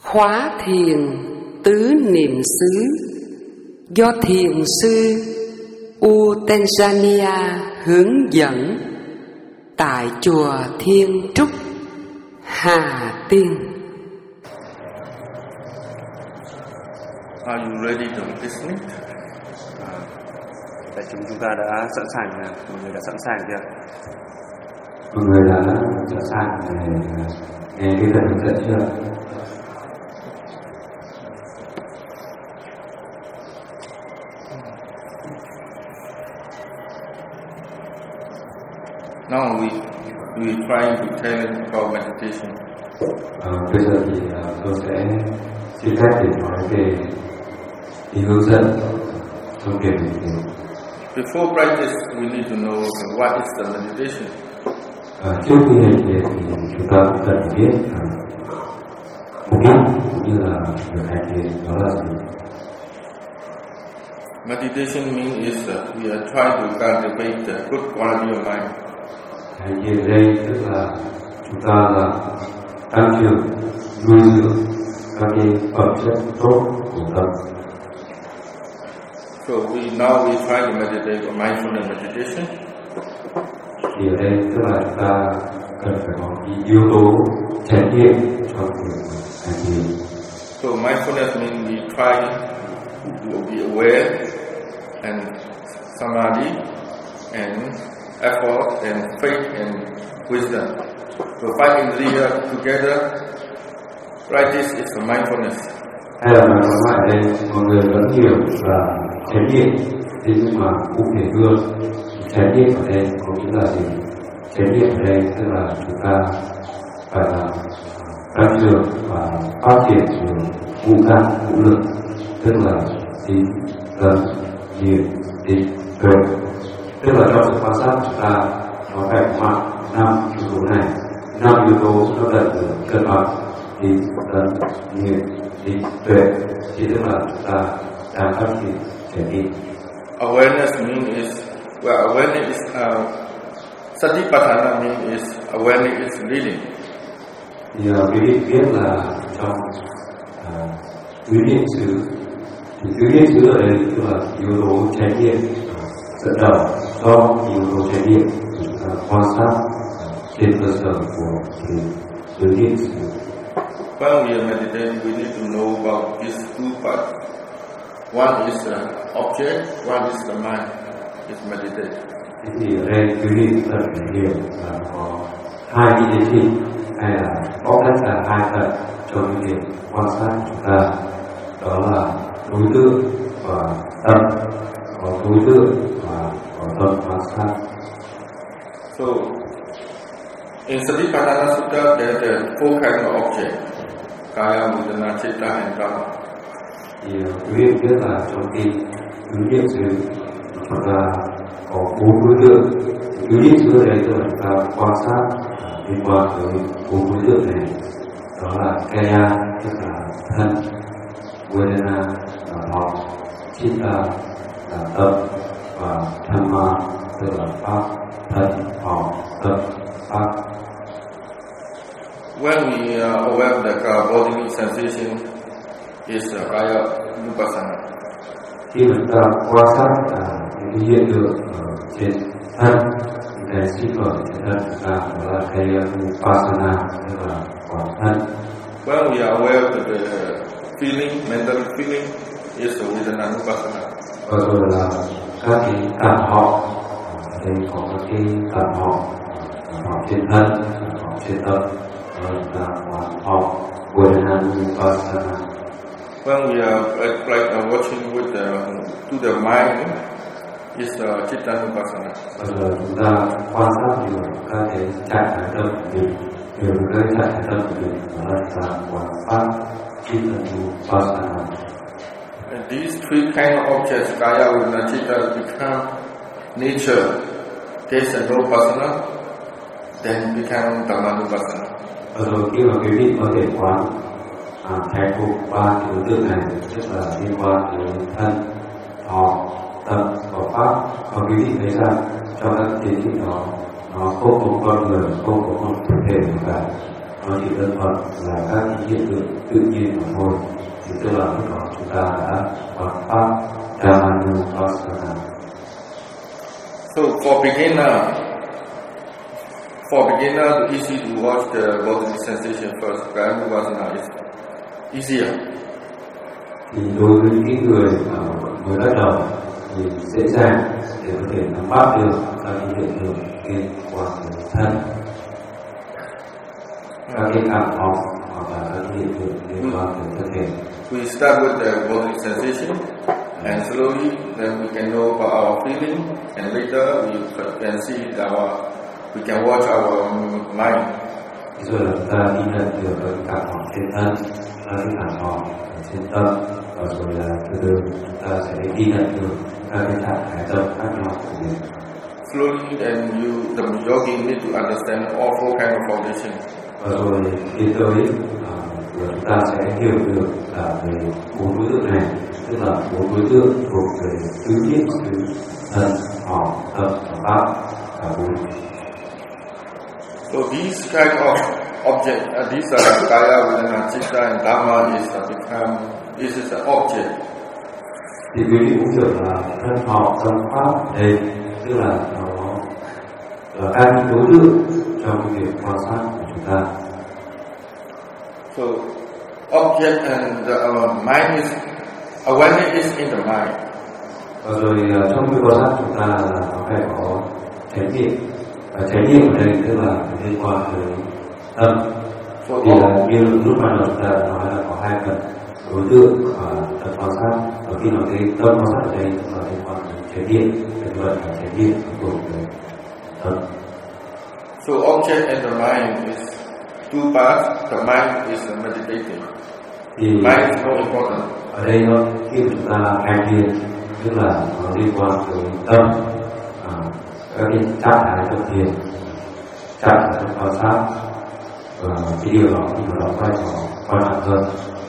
Khóa thiền tứ niệm xứ do thiền sư U Tanzania hướng dẫn tại chùa Thiên Trúc, Hà Tiên. Are you ready to listen? Đại chúng ta đã sẵn sàng, mọi người đã sẵn sàng chưa? Mọi người đã sẵn sàng để nghe cái lời hướng dẫn chưa? Now we try to tell about meditation. Bây giờ thì tôi sẽ xin phép để nói về cái hướng dẫn trong việc mình thiền. Before practice, we need to know what is the meditation. Trước khi hành thiền thì chúng ta cũng cần phải biết mục đích cũng như là việc hành thiền đó là gì. Meditation means is we are trying to cultivate the good quality of mind. Hành thiền ở đây tức là chúng ta là tăng trưởng, nuôi dưỡng các cái phẩm chất tốt của tâm. So now we try to meditate on mindfulness meditation. Thì ở đây tức là chúng ta cần phải có cái yếu tố trải nghiệm trong việc hành thiền. So mindfulness means we try to be aware and samadhi and effort and faith and wisdom. So five indriya together, practice is a mindfulness. Hay là nói lại đây, mọi người vẫn hiểu là trải nghiệm, thế nhưng mà cụ thể hơn, trải nghiệm ở đây có nghĩa là gì? Trải nghiệm ở đây tức là chúng ta phải là tăng trưởng và phát triển được ngũ căn ngũ lực, tức là tín, tâm, niệm, định, tuệ. Tức là trong sự quan sát chúng ta nó phải có mặt 5 yếu tố này, 5 yếu tố nó cần được cân bằng, tín, tâm, niệm, định, tuệ. Thì tức là chúng ta đang phát triển trải nghiệm. Awareness means is awareness is satipatthana means is awareness is leading. Thì quý vị biết là trong tứ niệm xứ, thì tứ niệm xứ ở đây tức là yếu tố trải nghiệm dẫn đầu do yếu tố trải nghiệm chúng ta quan sát trên cơ sở của tứ niệm xứ. When we are meditating, we need to know about these two parts. One is the object, one is the mind. Is meditate. Thì ở đây quý vị cần phải hiểu là có hai cái tiến trình hay là bóc tách là hai phần trong cái việc quan sát của chúng ta, đó là đối tượng và tâm, có đối tượng và có tâm quan sát. So in Satipatthana Sutta, there are four kinds of objects: Kaya, Vedana, Citta, and Dhamma. Thì quý vị biết là trong khi tứ niệm xứ chúng ta có 4 đối tượng. Tứ niệm xứ ở đây tức là chúng ta quan sát liên quan tới 4 đối tượng này, đó là Kaya tức là thân, Vedana là lòng, Citta là tâm và Dhamma tức là pháp, thân, họ, tâm, pháp. When we are aware of the bodily sensation, is Kaya Nupassana. Khi mà chúng ta quan sát những cái hiện tượng ở trên thân, những cái sinh khởi trên thân chúng ta, đó là cái Nupassana tức là quán thân. When we are aware of the feeling, mental feeling, is Vedana Nupassana. Và rồi là các cái cảm họ, ở đây có các cái cảm họ trên thân, cảm họ trên tâm, đó là quán họ Vedana Nupassana. When we are watching with to the mind, is Citta Nupassana. Bây giờ chúng ta quan sát nhiều các cái trạng thái tâm của mình, nhiều các cái trạng thái tâm của mình, đó là quan pháp Citta Nupassana. And these three kind of objects, Kaya, Vedana, Citta, become nature, taste and Nupassana, then become Dhamma Nupassana. Và rồi khi mà quý vị có thể quán thái phục 3 cái đối tượng này, tức là liên quan đến thân, họ, tâm và pháp, và quý vị thấy rằng trong các tiến trình đó nó không có con người, không có một thực thể nào cả, nó chỉ đơn thuần là các hiện tượng tự nhiên mà thôi. Thì tức là lúc đó chúng ta đã có pháp Dhammanupassana. So for beginner, it's easy to watch the bodily sensation first. Dhammanupassana is easier. Thì đối với những người mới bắt đầu thì dễ dàng để có thể nắm bắt được các hiện tượng liên quan đến thân, các cái cảm thọ hoặc là các hiện tượng liên quan đến cơ thể. We start with the bodily sensation, and slowly then we can know about our feeling, and later we can see we can watch our mind. Rồi là chúng ta ghi nhận được các cảm thọ trên thân, các cái cảm thọ trên tâm, và rồi là từ từ chúng ta sẽ ghi nhận được các cái trạng thái tâm khác nhau của mình. Slowly, then the yogi need to understand all four kind of foundation. Và rồi tiến tới chúng ta sẽ hiểu được cả về bốn đối tượng này, tức là bốn đối tượng thuộc về tứ niệm xứ, thân, họ, tâm và pháp, cả bốn. So these kind of objects, these are Kaya, Vedana, Chitta, and Dhamma this is an object. Thì quý vị cũng hiểu là thân, họ, tâm, pháp đây, tức là nó là các đối tượng trong cái việc quan sát của chúng ta. So object and the mind is awareness is in the mind. Và rồi trong cái quan sát chúng ta là nó phải có chánh niệm, và chánh niệm ở đây tức là liên quan tới tâm. Thì là như lúc ban đầu chúng ta nói là có hai phần, đối tượng và tâm quan sát. Và khi nói cái tâm quan sát ở đây tức là liên quan đến chánh niệm, như vậy là chánh niệm thuộc về tâm. So object and the mind is two parts. The mind is meditating. Thì mind is more important. Ở đây nó khi chúng ta hành thiền tức là nó liên quan tới tâm, các cái trạng thái trong thiền, trạng thái trong quan sát, và cái điều đó thì nó đóng vai trò quan trọng hơn.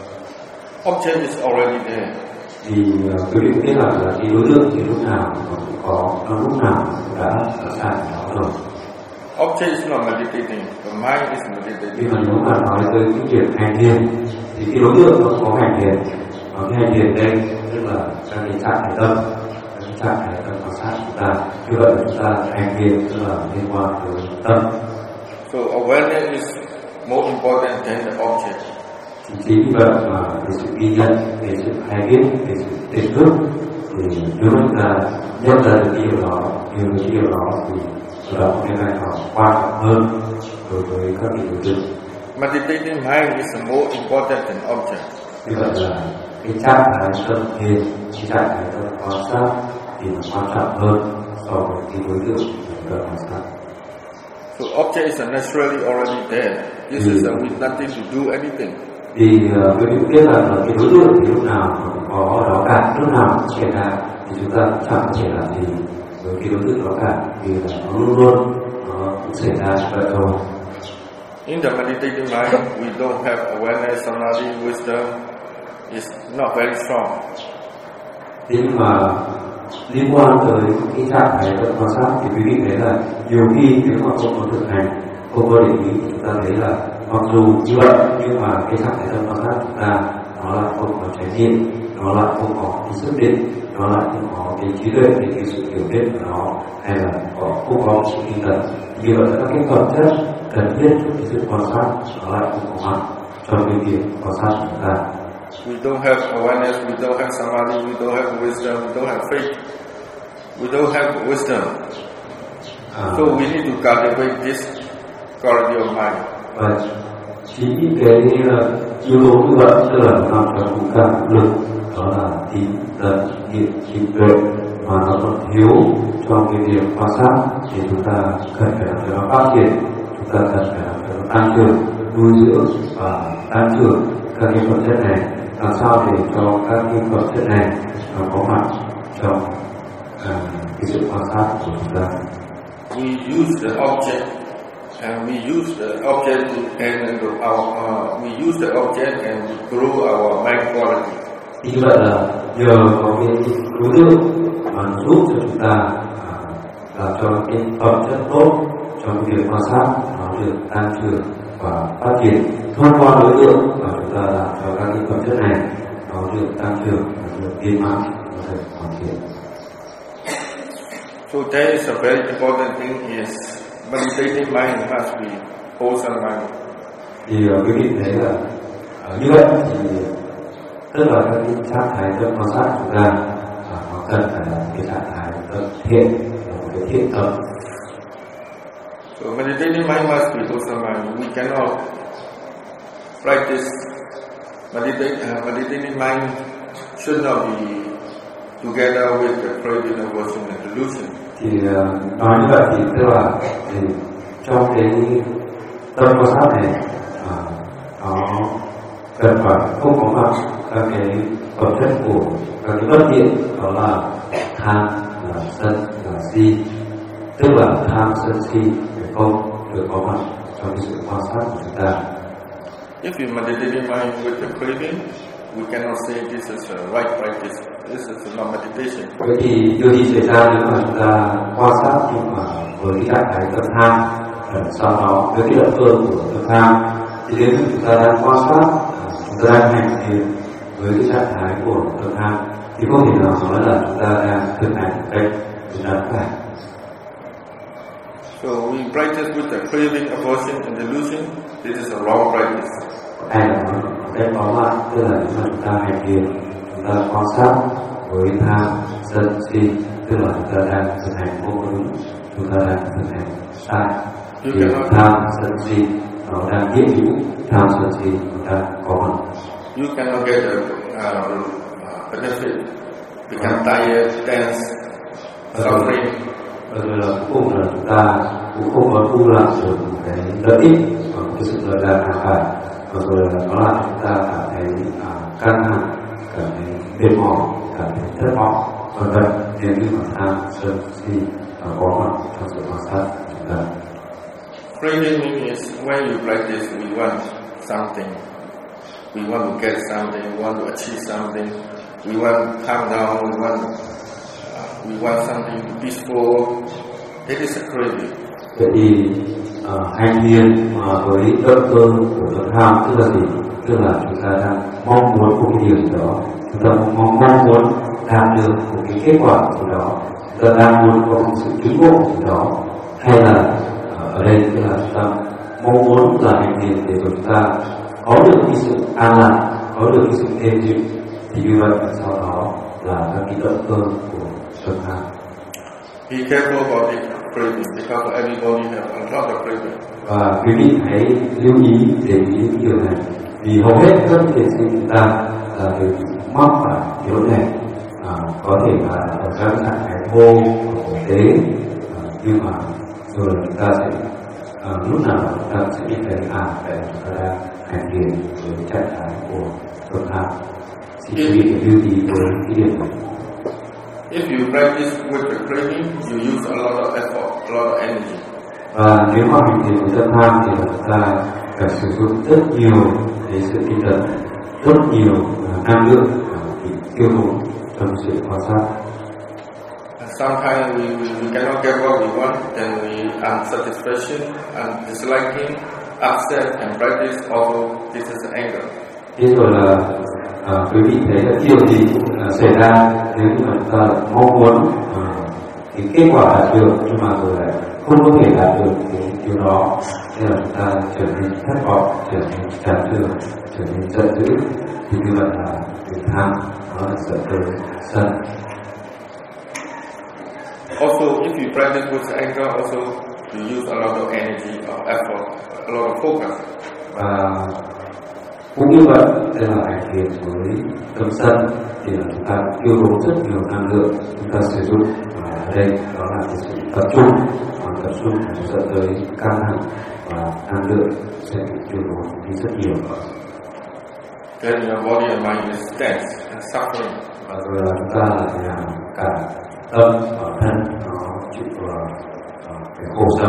Object is already there. Thì quý vị biết là cái đối tượng thì lúc nào nó cũng có, nó lúc nào cũng đã sẵn sàng đó rồi. Object is not meditating. The mind is Khi meditating. mà nếu mà nói tới cái việc hành thiền thì cái đối tượng nó có hành thiền, và cái hành thiền đây tức là các cái trạng thái tâm, các cái trạng thái tâm quan sát chúng ta. Như vậy là chúng ta hành thiền tức là liên quan tới tâm. So awareness is more important than the object. Chính vì vậy mà về sự ghi nhận, về sự hay biết, về sự tỉnh thức, thì nếu chúng ta nhận ra được cái điều đó, hiểu được cái điều đó thì đó có cái vai trò quan trọng hơn đối với các cái đối tượng. Meditating mind is more important than object. Như vậy là cái trạng thái tâm thiền, cái trạng thái tâm quan sát thì nó quan trọng hơn so với cái đối tượng tâm quan sát. So object is naturally already there. This is with nothing to do anything. Thì quý vị biết là cái đối tượng thì lúc nào cũng có ở đó cả, lúc nào cũng xảy ra thì chúng ta cũng chẳng có thể làm gì với cái đối tượng đó cả, vì là nó luôn luôn nó cũng xảy ra vậy thôi. In the meditating mind, we don't have awareness, samadhi, wisdom. It's not very strong. Thế nhưng mà liên quan tới cái trạng thái tâm quan sát thì quý vị thấy là nhiều khi nếu mà không có thực hành, không có để ý, chúng ta thấy là mặc dù như vậy nhưng mà cái trạng thái tâm quan sát chúng ta nó lại không có trải nghiệm, nó lại không có cái sức định, nó lại không có cái trí tuệ, cái sự hiểu biết của nó, hay là không có sự tinh tấn. Như vậy là các cái phẩm chất cần thiết cho cái sự quan sát nó lại không có mặt trong cái việc quan sát của chúng ta. We don't have awareness, we don't have samadhi, we don't have wisdom, we don't have faith. We don't have wisdom. So we need to cultivate this quality of mind. Và chính những cái yếu tố như vậy tức là nó nằm trong chúng ta lực, đó là tín, tấn, niệm, trí tuệ, mà nó còn thiếu trong cái việc quan sát thì chúng ta cần phải làm cho nó phát triển, chúng ta cần phải làm cho nó tăng trưởng, nuôi dưỡng và tăng trưởng các cái phẩm chất này, làm sao để cho các cái phẩm chất này nó có mặt trong cái sự quan sát của chúng ta. We use the object, and we use the object to and we use the object and grow our mind quality. Như vậy là nhờ có cái đối tượng mà nó giúp cho chúng ta làm cho cái phẩm chất tốt trong cái việc quan sát nó được tăng trưởng và phát triển thông qua đối tượng và chúng ta làm cho các cái phẩm chất này nó được tăng trưởng, được viên mãn, nó được hoàn thiện. So there is a very important thing is meditating mind must be wholesome mind. Thì quý vị thấy là như vậy thì tức là các cái trạng thái tâm quan sát của chúng ta nó cần phải là cái trạng thái tâm thiện, là một cái thiện tâm. So meditating mind must be wholesome mind. We cannot practice meditating mind should not be together with the craving, aversion and delusion. Thì nói như vậy thì tức là trong cái tâm quan sát này nó cần phải không có mặt các cái phẩm chất của các cái bất thiện, đó là tham, là sân, là si, tức là tham sân si phải không được có mặt trong cái sự quan sát của chúng ta. If you meditate in mind with the craving, we cannot say this is a right practice. This is not meditation. Vậy thì điều gì xảy ra nếu mà chúng ta quan sát nhưng mà với cái trạng thái tâm tham, sau đó với cái động cơ của tâm tham, thì nếu chúng ta đang quan sát, chúng ta đang hành thiền với cái trạng thái của tâm tham, thì không thể nào nói là chúng ta đang thực hành một cách đúng đắn cả. So we practice with the craving, aversion and delusion. This is a wrong practice. Hay là nói một cách tóm lại, tức là nếu mà chúng ta hành thiền, chúng ta quan sát với tham, sân, si, tức là chúng ta đang thực hành không có đúng, chúng ta đang thực hành sai. Thì tham, sân, si nó đang hiện hữu, tham, sân, si chúng ta có mặt. You cannot get a benefit. Become tired, tense, suffering. Rồi là cuối cùng là chúng ta cũng không có thu lại được một cái lợi ích và một cái sự lợi lạc nào cả. Và rồi là nó làm chúng ta cảm thấy căng thẳng, cảm thấy mệt mỏi, cảm thấy thất vọng, vân vân. Nếu như mà tham, sân, si có mặt trong sự quan sát của chúng ta. Craving is when you practice, we want something. We want to get something, we want to achieve something. We want to calm down, we want something peaceful. It is a craving. Vậy thì hành thiền với động cơ của tâm tham tức là gì? Tức là chúng ta đang mong muốn một cái điều gì đó, chúng ta mong muốn đạt được một cái kết quả gì đó, chúng ta đang muốn có một sự tiến bộ gì đó, hay là ở đây tức là chúng ta mong muốn là hành thiền để chúng ta có được cái sự an lạc, có được cái sự êm dịu, thì như vậy sau đó là các cái động cơ của tâm tham. Be careful about the craving because everybody has a lot of craving. Và quý vị hãy lưu ý để ý điều này, vì hầu hết các thiền sinh chúng ta là đều mắc phải điều này, có thể là ở các trạng thái vô của tế, nhưng mà rồi chúng ta sẽ lúc nào chúng ta sẽ biết thấy để chúng ta đang hành thiền với trạng thái của tâm tham. Xin quý vị lưu ý với cái điểm này. If you practice with the craving, you use a lot of effort, a lot of energy. Và nếu mà hành thiền với tâm tham thì chúng ta phải sử dụng rất nhiều cái sự tinh tấn, rất nhiều năng lượng để tiêu tốn trong sự quan sát. Sometimes we cannot get what we want, then we unsatisfaction, disliking, upset, and practice also this is anger. Thế rồi là quý vị thấy là điều gì xảy ra nếu như mà chúng ta mong muốn cái kết quả đạt được nhưng mà rồi lại không có thể đạt được cái điều đó, nên là chúng ta trở nên thất vọng, trở nên chán trường, trở nên giận dữ, thì như vậy là cái tham nó là dẫn tới sân. Also, if you practice with anger, also you use a lot of energy, or effort, a lot of focus. Và cũng như vậy, đây là hành thiền với tâm sân thì là chúng ta tiêu tốn rất nhiều năng lượng, chúng ta sử dụng ở đây đó là cái sự tập trung dẫn tới căng thẳng và năng lượng sẽ bị tiêu tốn đi rất nhiều. Then your body and mind is tense and suffering. Và rồi là chúng ta lại làm cả tâm và thân nó chịu cái khổ sở,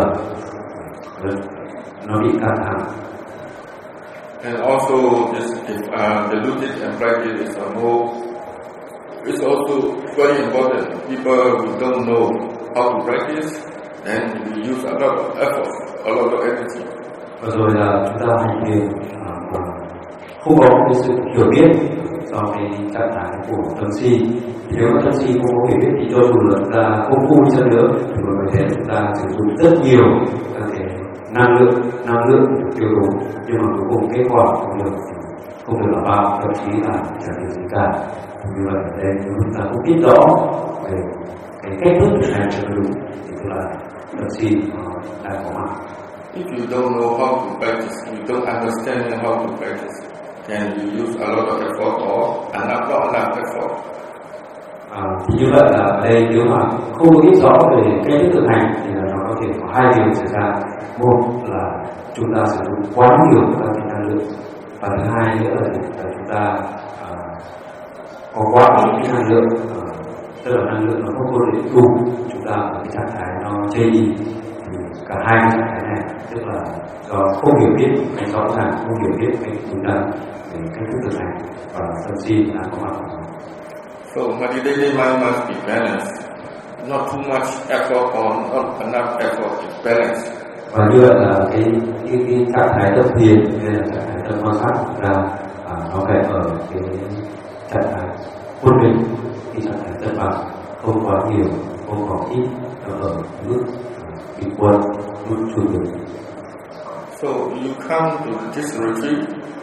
nó bị căng thẳng. And also, this diluted and practice is it's also very important. People who don't know how to practice, and we use a lot of effort, a lot of energy. Và rồi là chúng ta hành thiền không có cái sự hiểu biết do cái trạng thái của tâm si. Nếu mà tâm si không có hiểu biết thì cho dù là chúng ta không phu đi chăng nữa thì mới có thể chúng ta sử dụng rất nhiều các cái năng lượng tiêu đủ, nhưng mà cuối cùng kết quả không được là bao, thậm chí là chẳng được gì cả. Như vậy ở đây nếu chúng ta không biết rõ về cái cách thức thực hành cho đúng thì tức là tâm si nó đang có mặt. If you don't know how to practice, you don't understand how to practice, then you use a lot of effort or not enough effort. Thì như vậy là ở đây nếu mà không có biết rõ về cách thức thực hành thì là nó có thể có hai điều xảy ra. Một là chúng ta sử dụng quá nhiều các cái năng lượng, và thứ hai nữa là chúng ta có quá ít cái năng lượng, tức là năng lượng nó không có đủ, chúng ta ở cái trạng thái nó chây đi. Thì cả hai cái trạng thái này tức là do không hiểu biết cách rõ ràng, không hiểu biết cách đúng đắn về cách thức thực hành và tâm si là có mặt. So meditative mind must be balanced, not too much effort or not enough effort, is balanced. Và như vậy là cái trạng thái tâm thiền hay là trạng thái tâm quan sát của chúng ta nó phải ở cái trạng thái quân bình, cái trạng thái cân bằng, không quá nhiều, không quá ít, nó ở mức bình quân, mức trung bình. So you come to this retreat,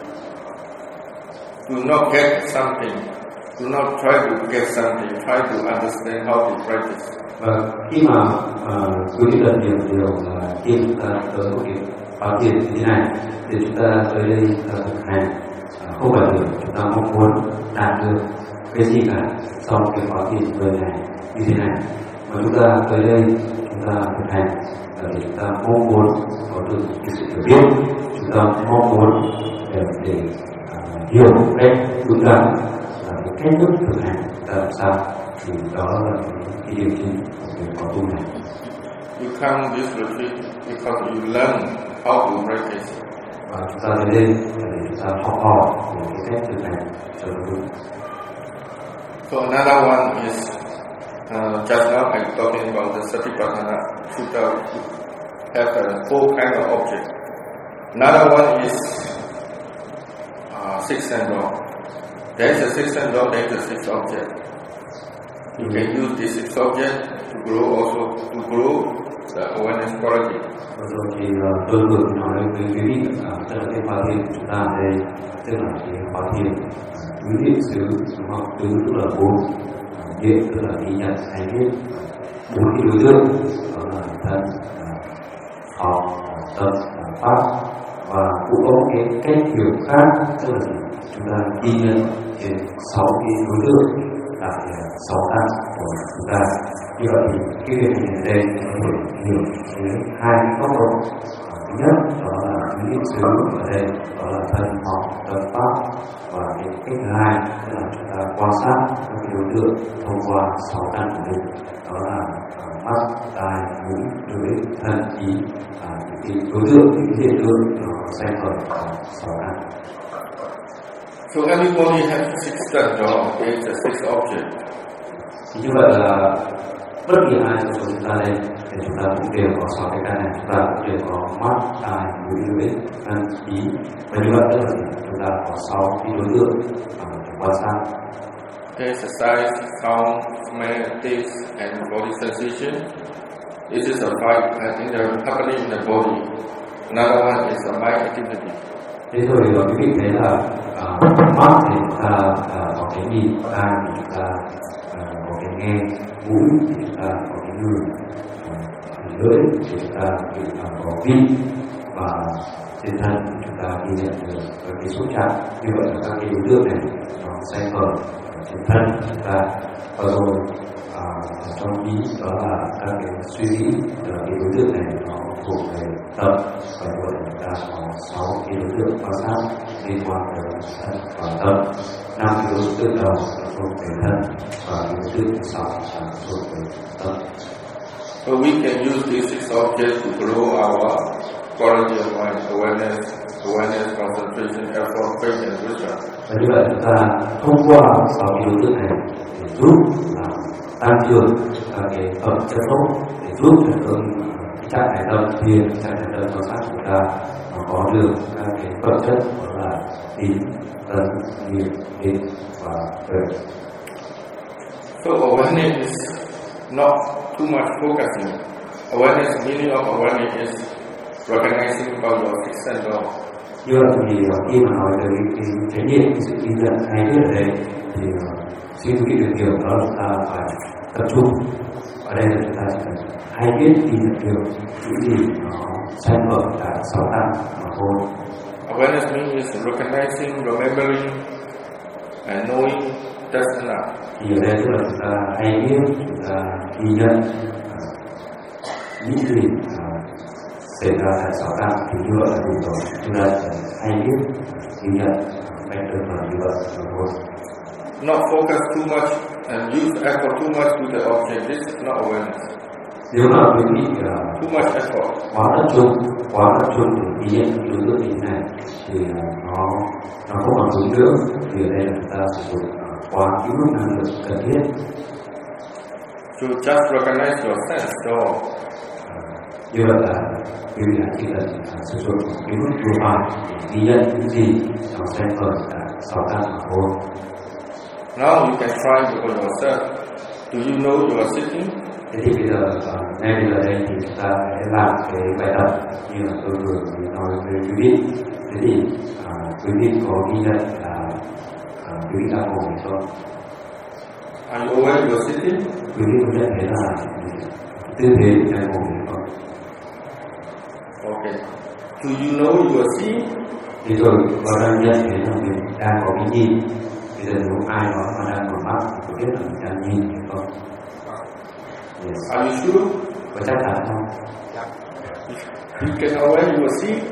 do not get something, do not try to get something, try to understand how to practice. Và khi mà quý vị cần hiểu điều là khi chúng ta tới một cái khóa thiền như thế này thì chúng ta tới đây thực hành không phải để chúng ta mong muốn đạt được cái gì cả sau cái khóa thiền này như thế này, mà chúng ta tới đây chúng ta thực hành là để chúng ta mong muốn có được cái sự hiểu biết, chúng ta mong muốn để hiểu một cách đúng đắn là cái cách thức thực hành ta làm sao, thì đó là cái điều chính của việc có tu này. You come this retreat because you learn how to practice. Và chúng ta đến đây để chúng ta học hỏi về cái cách thực hành cho đúng. So another one is just now I'm talking about the Satipatthana Sutta have four kind of object. Another one is six sense door. There is a six sense door, there is a six object. You can use this six object to grow the awareness quality. Rồi thì tôi vừa nói với quý vị tức là cái khóa thiền của chúng ta ở đây, tức là cái khóa thiền tứ niệm xứ, đúng không? Tứ tức là bốn, niệm tức là ghi nhận hay biết, bốn cái đối tượng đó là thân, học, tâm, pháp, và cũng có một cái cách hiểu khác, tức là chúng ta ghi nhận cái sáu cái đối tượng tại sáu căn của chúng ta. Như vậy thì cái việc này ở đây có thể hiểu dưới hai góc độ. Thứ nhất đó là tứ niệm xứ, ở đây đó là thân, học, tâm, pháp, và cái cách thứ hai là chúng ta quan sát các cái đối tượng thông qua sáu căn của mình, đó là mắt, tai, mũi, lưỡi, thân, ý, những cái đối tượng, những cái hiện tượng nó xem ở sáu căn. So everybody has six sense door, it's a six object. Thì như vậy là bất kỳ ai trong số chúng ta đây thì chúng ta cũng đều có sáu cái căn này, chúng ta cũng đều có mắt, tai, mũi, lưỡi, thân, ý, và như vậy tức là chúng ta có sáu cái đối tượng để quan sát. There's a sight, sound, smell, taste, and body sensation. This is a five happening in the body. Another one is a mind activity. Thế rồi quý vị thấy là mắt thì chúng ta có cái nhìn, tai thì chúng ta có cái nghe, mũi thì chúng ta có cái ngửi, lưỡi thì chúng ta có vị, và trên thân thì chúng ta ghi nhận được cái xúc chạm. Như vậy là các cái đối tượng này nó sẽ ở trên thân chúng ta. Và rồi trong ý đó là các cái suy nghĩ, là cái đối tượng này nó thuộc về tâm, và như vậy chúng ta có 6 cái đối tượng quan sát liên quan tới thân và tâm. 5 cái đối tượng đầu thuộc về thân, và cái đối tượng 6 là thuộc về tâm. So we can use these six objects to grow our quality of mind, awareness, concentration, effort, faith, and wisdom. Và như vậy chúng ta thông qua 6 cái đối tượng này để giúp tăng cường cái phẩm chất tốt, để giúp cho cái trạng thái tâm thiền, trạng thái tâm quan sát của chúng ta nó có có được các cái vật chất đó là tín, tấn, niệm, định và tuệ. So awareness is not too much focusing. Awareness, meaning of awareness is recognizing about your fixed and all. Như vậy thì khi mà nói về cái chánh niệm, cái sự ghi nhận hay biết ở đây thì xin quý vị được hiểu đó là chúng ta phải tập trung. Ở đây là chúng ta chỉ cần hay biết ghi nhận được những gì nó sanh khởi tại sáu tạng mà thôi. Awareness means recognizing, remembering, and knowing. That's enough. Thì ở đây tức là chúng ta hay biết, chúng ta ghi nhận những gì xảy ra tại sáu tạng thì như vậy là đủ rồi. Chúng ta hay biết, ghi nhận cách đơn giản như vậy mà thôi. Not focus too much and use effort too much to the object. This is not awareness. Nếu mà quý vị Too much effort. quá tập trung để ghi nhận những đối tượng như thế này thì nó không còn đúng nữa. Thì ở đây là chúng ta sử dụng quá cái mức năng lượng cần thiết. To just recognize your sense. So Như vậy là quý vị chỉ cần sử dụng cái mức vừa phải để ghi nhận những gì nó sẽ khởi tại sáu tạng mà thôi. now you can try for yourself. Do you know you are sitting? Thế thì bây giờ, ngay bây giờ đây thì chúng ta sẽ làm cái bài tập như là tôi vừa mới nói với quý vị. Thế thì quý vị có ghi nhận là quý vị đang ngồi không? Are you aware you are sitting? Quý vị có nhận thấy là tư thế đang ngồi không? Okay. Do you know you are seeing? Thì rồi có đang nhận thấy là mình đang có cái nhìn. Bây giờ nếu ai đó mà đang mở mắt thì có biết là mình đang nhìn hay không? Yes. Are you sure? Có chắc chắn không? You can aware you are seeing?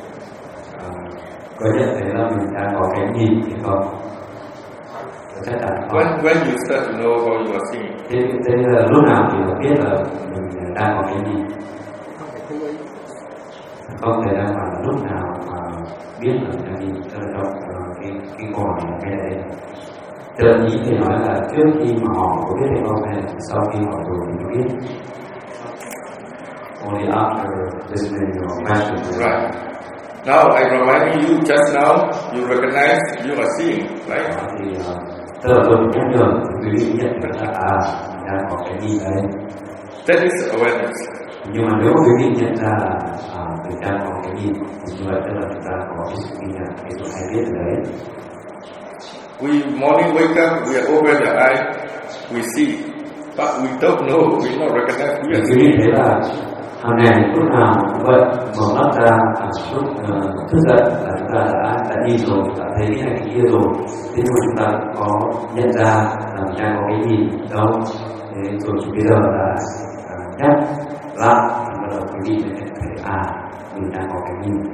Có nhận thấy là mình đang có cái nhìn hay không? Có chắc chắn không? When you start to know how you are seeing? Thế là lúc nào thì mình biết là mình đang có cái nhìn? Không thể nào phải là lúc nào mà biết là mình đang nhìn. Tức là trong cái câu hỏi này ngay đây. Tức là ý thì nói là trước khi mà họ có biết hay không hay là sau khi họ rồi thì mới biết. Only after listening to your question. Right. Now I remind you, just now you recognize you are seeing, right? Thì tức là tôi nhắc nhở quý vị nhận được là mình đang có cái nhìn đấy. That is awareness. Nhưng mà nếu quý vị nhận ra là mình đang có cái nhìn thì như vậy tức là chúng ta có cái sự ghi nhận, cái sự hay biết ở đấy. We morning wake up, we open the eye, we see, but we don't know, we not recognize we are Quý vị seeing. thấy là hàng ngày lúc nào cũng vậy, mở mắt ra lúc thức dậy là chúng ta đã nhìn rồi, đã thấy cái này cái kia rồi. Thế nhưng mà chúng ta có nhận ra là mình đang có cái nhìn đâu. Thế rồi chỉ bây giờ là nhắc lại thì bắt đầu quý vị sẽ thấy mình đang có cái nhìn.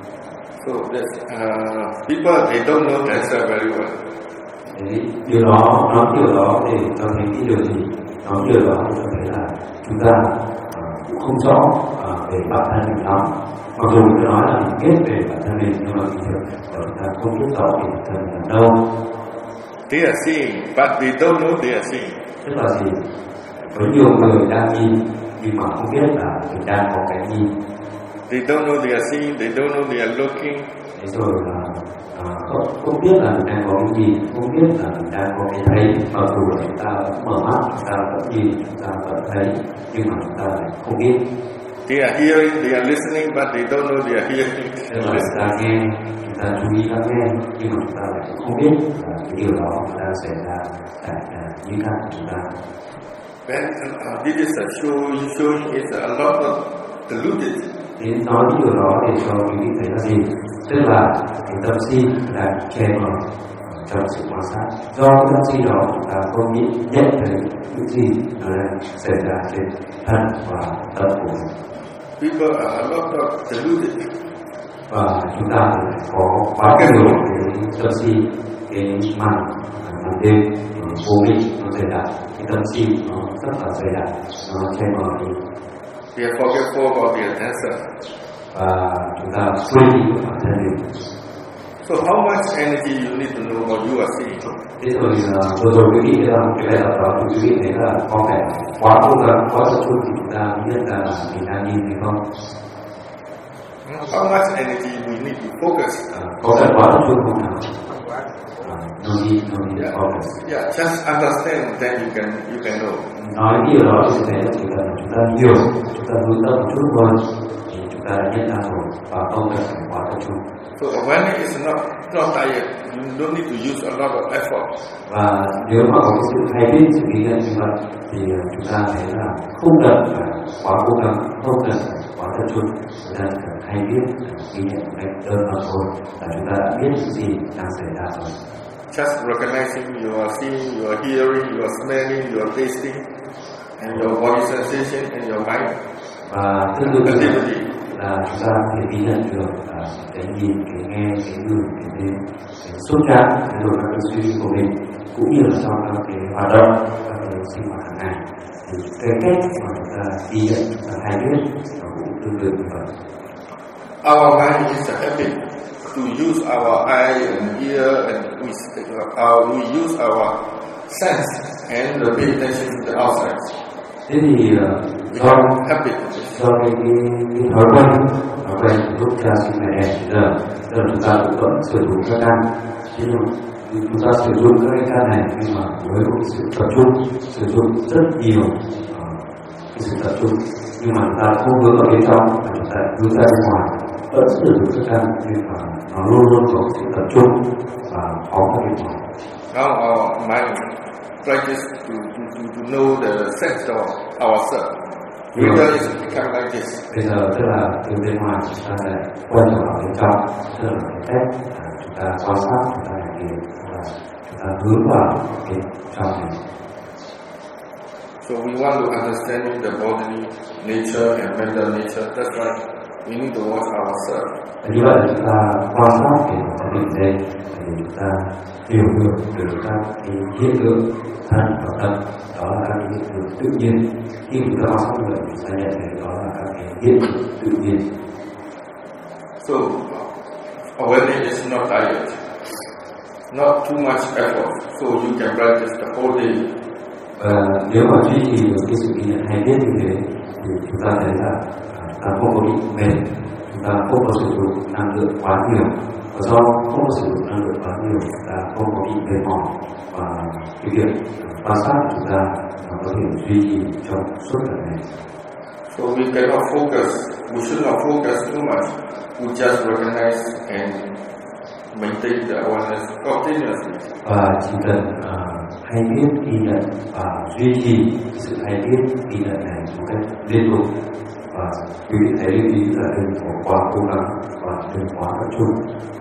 So that's, people, they don't know the answer very well. Đấy, điều đó, nói điều đó để cho thấy cái điều gì? Nói điều đó để cho thấy là chúng ta cũng không rõ về bản thân mình lắm. Mặc dù tôi nói là mình biết về bản thân mình, nhưng mà bình thường chúng ta không biết rõ về bản thân mình là đâu. They are seeing, but they don't know they are seeing. Tức là gì? Có nhiều người đang nhìn, nhưng mà không biết là mình đang có cái nhìn. They don't know they are seeing, they don't know they are looking. Thế rồi là không biết là mình đang có cái gì, không biết là mình đang có cái thấy. Mặc dù là chúng ta vẫn mở mắt, chúng ta vẫn nhìn, chúng ta vẫn thấy, nhưng mà chúng ta lại không biết. They are hearing, they are listening, but they don't know they are hearing. Tức là chúng ta nghe, chúng ta chú ý lắng nghe, nhưng mà chúng ta lại không biết là cái điều đó đang xảy ra tại những khác của chúng ta. When this is showing is a lot of deluded. Đến nói những điều đó để cho quý vị thấy là gì? Tức là cái tâm si đang che mờ trong sự quan sát. Do cái tâm si đó chúng ta không nhận thấy những gì nó đang xảy ra trên thân và tâm của mình. People are a lot of deluded. Và chúng ta có quá nhiều cái tâm si, cái màn đêm vô minh nó dày đặc, cái tâm si nó rất là dày đặc, nó che mờ đi. We are forgetful about the answer. Và chúng ta quên đi của bản thân mình. So how much energy you need to know what you are seeing? Thế rồi vừa rồi quý vị thấy rằng cái bài tập đó thì quý vị thấy là có phải quá cố gắng, quá tập trung thì chúng ta mới nhận ra là mình đang nhìn hay không? How much energy you we need to focus. Có cần quá tập trung không nào? No need focus. Yeah, just understand, then you can know. Nói cái điều đó thì sẽ chỉ cần chúng ta hiểu, chúng ta hướng tâm một chút thôi thì chúng ta đã nhận ra rồi và không cần phải quá tập trung. So awareness is not tired. You don't need to use a lot of effort. Và nếu mà có cái sự hay biết, sự ghi nhận như vậy thì chúng ta thấy là không cần phải quá cố gắng, không cần phải quá tập trung, chúng ta cần hay biết, ghi nhận một cách đơn giản thôi là chúng ta đã biết những gì đang xảy ra rồi. Just recognizing you are seeing, you are hearing, you are smelling, you are tasting, and your body sensation and your mind. Và tương tự là chúng ta có thể ghi nhận được cái nhìn, cái nghe, cái ngửi, cái đến, cái xúc chạm, rồi các cái suy nghĩ của mình, cũng như là trong các cái hoạt động, các cái sinh hoạt hàng ngày. Thì cái cách mà chúng ta ghi nhận, chúng ta hay biết nó cũng tương tự như vậy. Our mind is a habit to use our eye and ear, and we use our sense and pay attention to the outside. Thế thì do cái thói quen lúc cha sinh mẹ đẻ giờ chúng ta cũng vẫn sử dụng các căn, nhưng mà chúng ta sử dụng các cái căn này nhưng mà với một sự tập trung, sử dụng rất nhiều cái sự tập trung, nhưng mà chúng ta không hướng vào bên trong mà chúng ta hướng ra bên ngoài, vẫn sử dụng các căn nhưng mà nó luôn luôn có sự tập trung và khó có bên ngoài. Now our mind practice to know the sense of ourselves. Whether it's become like this. Bây giờ tức là từ bên ngoài chúng ta sẽ quay trở vào bên trong, tức là cái cách chúng ta quan sát, chúng ta làm việc và chúng ta hướng vào cái trong này. So we want to understand the bodily nature and mental nature. That's why we need to watch ourselves. Như vậy chúng ta quan sát để có định đây để chúng ta hiểu được từ các cái hiện tượng thân và tâm, đó là các cái hiện tượng tự nhiên. Khi chúng ta quan sát người, chúng ta nhận thấy đó là các cái hiện tượng tự nhiên. So awareness is not tired, not too much effort, so you can practice the whole day. Và nếu mà duy trì được cái sự ghi nhận hay biết như thế thì chúng ta thấy là ta không có bị mệt, chúng ta không có sử dụng năng lượng quá nhiều, và do không có sử dụng năng lượng quá nhiều, chúng ta không có bị mệt mỏi, và cái việc quan sát của chúng ta nó có thể duy trì trong suốt cả ngày. So we cannot focus. We should not focus too much. We just recognize and maintain the awareness continuously. Và chỉ cần hay biết, ghi nhận và duy trì sự hay biết, ghi nhận này một cách liên tục. Và quý vị hãy lưu ý là đừng có quá cố gắng và đừng quá tập trung.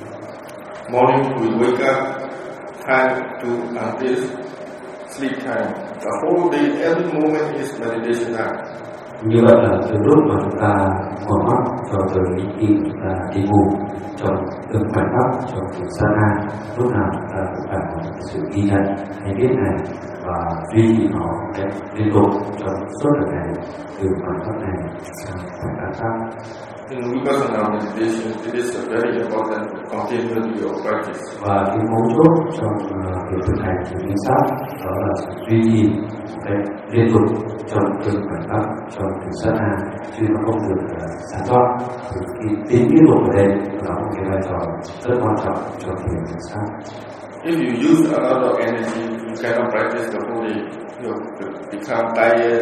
Morning we wake up, time to until sleep time. The whole day, every moment is meditation time. Như vậy là từ lúc mà chúng ta mở mắt cho tới khi chúng ta đi ngủ, trong từng khoảnh khắc, trong từng sát na, lúc nào chúng ta cũng phải có sự ghi nhận hay biết này và duy trì nó cách liên tục trong suốt cả ngày, từ khoảnh khắc này sang khoảnh khắc khác. In Vipassana meditation, it is very important to continue your practice. Và cái mấu chốt trong việc thực hành thiền minh sát đó là sự duy trì một cách liên tục trong từng khoảnh khắc, trong từng sát na, chứ nó không được sản xuất. Thì cái tính liên tục ở đây là một cái vai trò rất quan trọng trong thiền minh sát. If you use a lot of energy, you cannot practice the whole day. You become tired,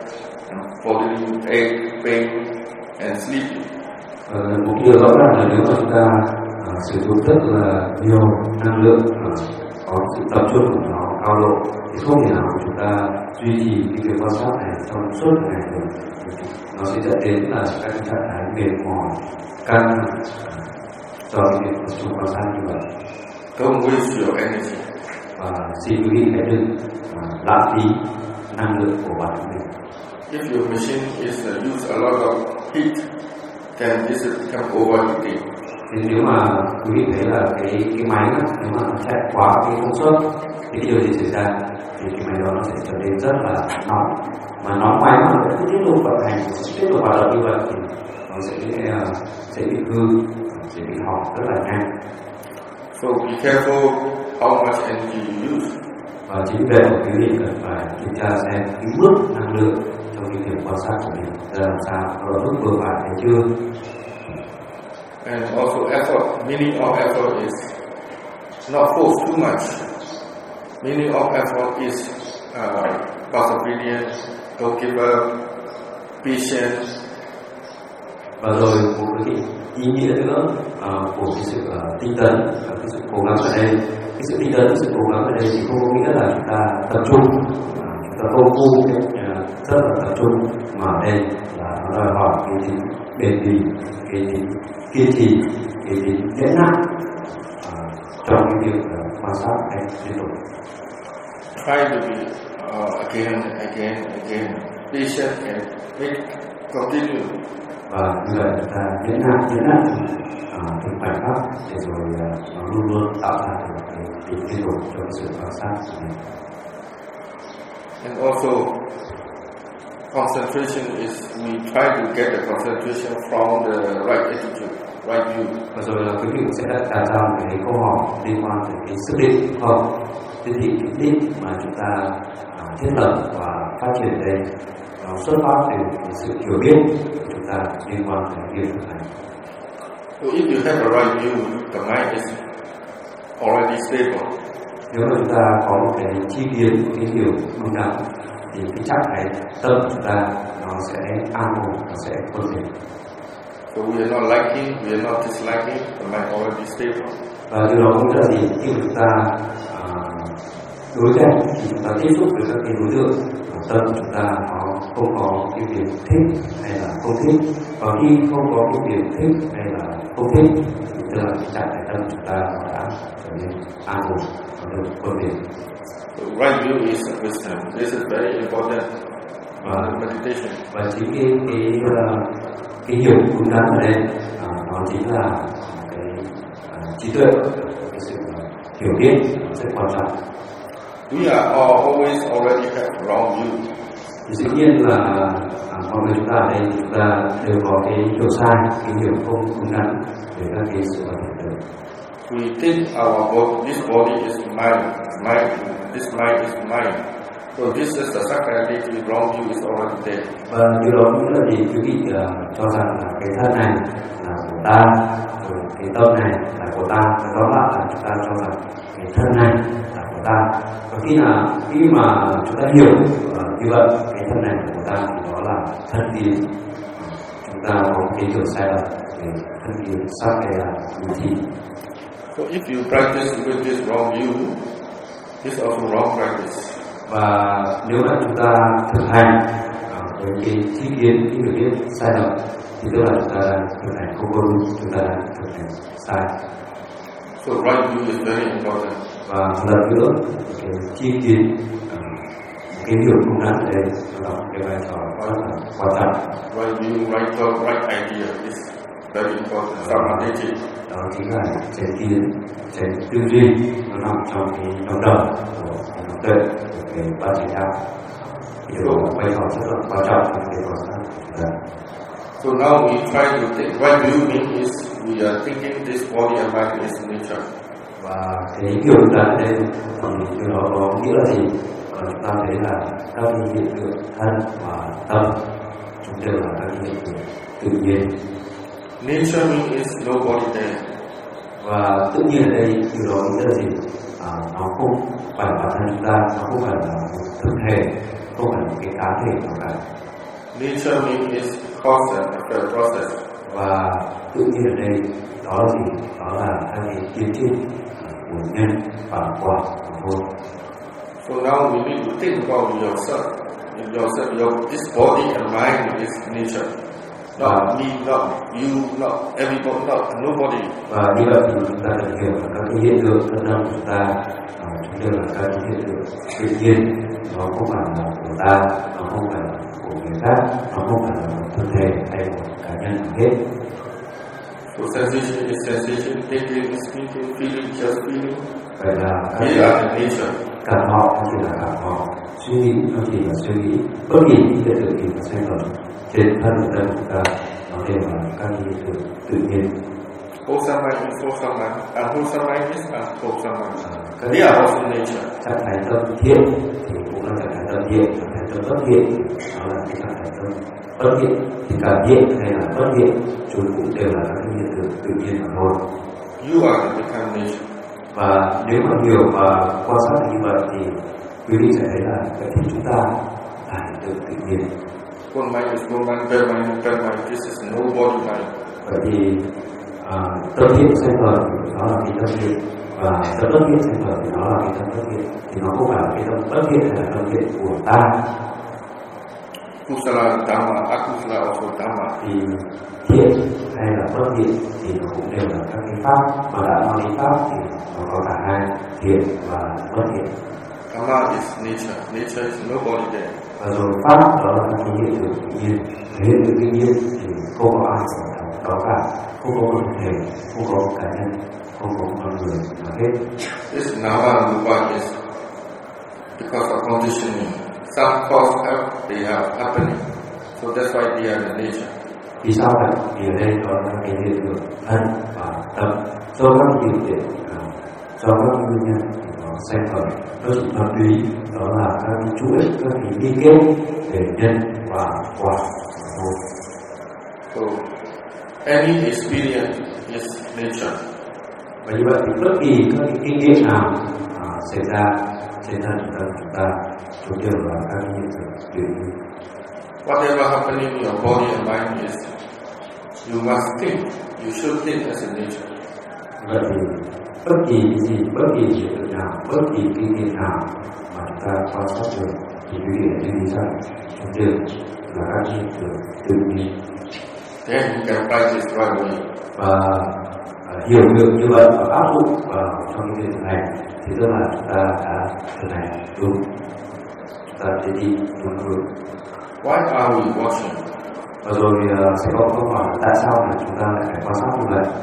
bodily ache, pain, and sleepy. Một điều rõ ràng là nếu mà chúng ta sử dụng rất là nhiều năng lượng, có sự tập trung của nó cao độ, thì không thể nào chúng ta duy trì cái việc quan sát này trong suốt ngày được. Nó sẽ dẫn đến là các trạng thái mệt mỏi, căng do cái việc tập trung quan sát như vậy. Don't waste your energy. Và xin quý vị hãy đừng lãng phí năng lượng của bản thân mình. If your machine is use a lot of heat, then this will become overheating. Thì nếu mà quý vị thấy là cái máy đó, nếu mà nó chạy quá cái công suất thì cái điều gì xảy ra thì cái máy đó nó sẽ trở nên rất là nóng, mà nóng máy mà nó cứ tiếp tục vận hành, tiếp tục hoạt động như vậy thì nó sẽ bị hư, sẽ bị hỏng rất là nhanh. So be careful how much energy you use. Và chính vì quý vị cần phải kiểm tra xem cái mức năng lượng trong cái việc quan sát của mình ra làm sao, nó là mức vừa phải hay chưa. And also effort, meaning of effort is not force too much. Meaning of effort is perseverance, don't give up, patience. Và rồi một cái ý nghĩa nữa của cái sự tinh tấn, cái sự cố gắng ở đây, cái sự tinh tấn, cái sự cố gắng ở đây thì không có nghĩa là chúng ta tập trung, chúng ta công phu rất là tập trung, mà ở đây là nó đòi hỏi cái tính bền bỉ, cái tính kiên trì, cái tính nhẫn nại trong cái việc quan sát hay liên tục. Try to be again, patient and make continue. Và như vậy chúng ta nhẫn nại từng khoảnh khắc để rồi nó luôn luôn tạo ra được cái tính tiến bộ cho cái sự quan sát của mình. And also concentration is we try to get the concentration from the right attitude, right view. Và rồi là quý vị sẽ đặt ra một cái câu hỏi liên quan đến cái xác định không, cái định mà chúng ta thiết lập và phát triển đây nó xuất phát từ cái sự hiểu biết của chúng ta liên quan đến việc thực hành. So if you have a right view, the mind is already stable. Nếu mà chúng ta có một cái chi kiến, một cái hiểu đúng đắn thì cái chắc cái tâm của chúng ta nó sẽ an ổn, nó sẽ ổn định. So we are not liking, we are not disliking, the mind already stable. Và điều đó có nghĩa là gì? Khi mà chúng ta đối cảnh thì chúng ta tiếp xúc với các cái đối tượng, tâm của chúng ta nó không có cái việc thích hay là không thích, và khi không có cái việc thích hay là không thích thì tức là cái trạng thái tâm của chúng ta nó đã trở nên an ổn, nó được ổn định. So right view is wisdom. This is very important meditation. Và chính cái hiểu đúng đắn ở đây nó chính là cái trí tuệ, cái sự hiểu biết rất quan trọng. We are always already have wrong view. Thì dĩ nhiên là mọi người chúng ta ở đây chúng ta đều có cái hiểu sai, cái hiểu không đúng đắn về các cái sự vật hiện tượng. We think this body is mine, this mind is mine. So this is the sacrality, wrong view is already there. Và điều đó nghĩa là gì? Quý vị cho rằng là cái thân này là của ta, rồi cái tâm này là của ta, và đó là chúng ta cho rằng cái thân này là của ta. Và khi mà chúng ta hiểu như vậy, cái thân này là của ta thì đó là thân kiến. Chúng ta có cái hiểu sai lầm về thân kiến, sắc hay là vị thị. So if you practice with this wrong view, this also wrong practice. Và nếu mà chúng ta thực hành với cái chi kiến, cái hiểu biết sai lầm thì tức là chúng ta đang thực hành không có đúng, chúng ta đang thực hành sai. So right view is very important. Và một lần nữa cái chi kiến, cái hiểu đúng đắn ở đây là một cái vai trò rất là quan trọng. Right view, right thought, right idea is very important. Samadhi. Đó chính là chánh kiến, chánh tư duy, nó nằm trong cái trong đầu của trí tuệ, của cái ba chánh đạo. Điều đó vai trò rất là quan trọng trong cái quan sát. So now we try to think. Right view means we are thinking this body and mind is nature. Và cái hiểu đúng đắn đây thì điều đó có nghĩa là gì? Và chúng ta thấy là các cái hiện tượng thân và tâm chúng đều là các cái hiện tượng tự nhiên. Nature means nobody there. Và tự nhiên ở đây điều đó nghĩa là gì? Nó không phải bản thân chúng ta, nó không phải là một thực thể, không phải một cái cá thể nào cả. Nature means cause and effect process. Và tự nhiên ở đây đó là gì? Đó là các cái tiến trình của nhân và quả của vô. So now we need to think about yourself. This body and mind is nature. Not me, not you, not everybody, not nobody. Và như vậy thì chúng ta cần hiểu là các cái hiện tượng thân tâm của chúng ta chúng đều là các cái hiện tượng tự nhiên, nó không phải là của ta, nó không phải là của người khác, nó không phải là một thân thể hay một cá nhân nào hết. So sensation is sensation, thinking is thinking, feeling just feeling. Vậy là We are in nature. cảm họ chỉ là cảm họ, suy nghĩ nó chỉ là suy nghĩ, bất kỳ những hiện tượng gì mà xoay vần trên thân của tâm chúng ta nó đều là các hiện tượng tự nhiên. Wholesome mind is wholesome mind. Unwholesome mind is unwholesome mind. They are also nature. Trạng thái tâm thiện thì cũng là trạng thái tâm thiện, trạng thái tâm bất thiện nó là cái trạng thái tâm bất hiện thì cả hiện hay là bất hiện chúng cũng đều là các hiện tượng tự nhiên mà thôi. You are the determination. Và nếu mà hiểu và quan sát như vậy thì quý vị sẽ thấy là vậy thì chúng ta là hiện tượng tự nhiên. One mind is one mind, bad mind, this is no body mind. Vậy thì tâm hiện sanh khởi thì nó là cái tâm hiện, và tâm bất hiện sanh khởi thì nó là cái tâm bất hiện, thì nó không phải là cái tâm bất hiện hay là tâm hiện của ta. Kusala Dhamma, Akusala also Dhamma. Thì hiện hay là bất hiện thì nó cũng đều là các cái pháp, mà đã nói đến pháp thì nó có cả hai, hiện và bất hiện. Dhamma is nature. Nature is nobody there. Và rồi pháp đó là các cái hiện tượng tự nhiên. Hiện tượng tự nhiên thì không có ai có cả, không có một thể, không có một cá nhân, không có một con người nào hết. This Nama and Rupa is because of conditioning. Some cause they are happening. So that's why they are the nature. Vì sao vậy? Vì ở đây có các cái hiện tượng thân và tâm. Do các hiện tượng, do các nguyên nhân thì nó sanh khởi các sự thuần túy, đó là các cái chuỗi, các cái liên kết về nhân và quả thôi. So any experience is nature. Và như vậy thì bất kỳ các cái kinh nghiệm nào xảy ra trên thân chúng ta chúng đều là các hiện tượng tự nhiên. Whatever happening in your body and mind is, you must think. You should think as a nature. Vậy thì bất kỳ cái gì, bất kỳ hiện tượng nào, bất kỳ kinh nghiệm nào mà chúng ta quan sát được thì quý vị hãy lưu ý rằng chúng đều là các hiện tượng tự nhiên. Then you can practice right away. Và hiểu được như vậy và áp dụng vào trong cái việc thực hành thì tức là chúng ta đã thực hành đúng, chúng ta sẽ đi đúng hướng. Why are we watching? Và rồi sẽ có câu hỏi là tại sao là chúng ta lại phải quan sát như vậy?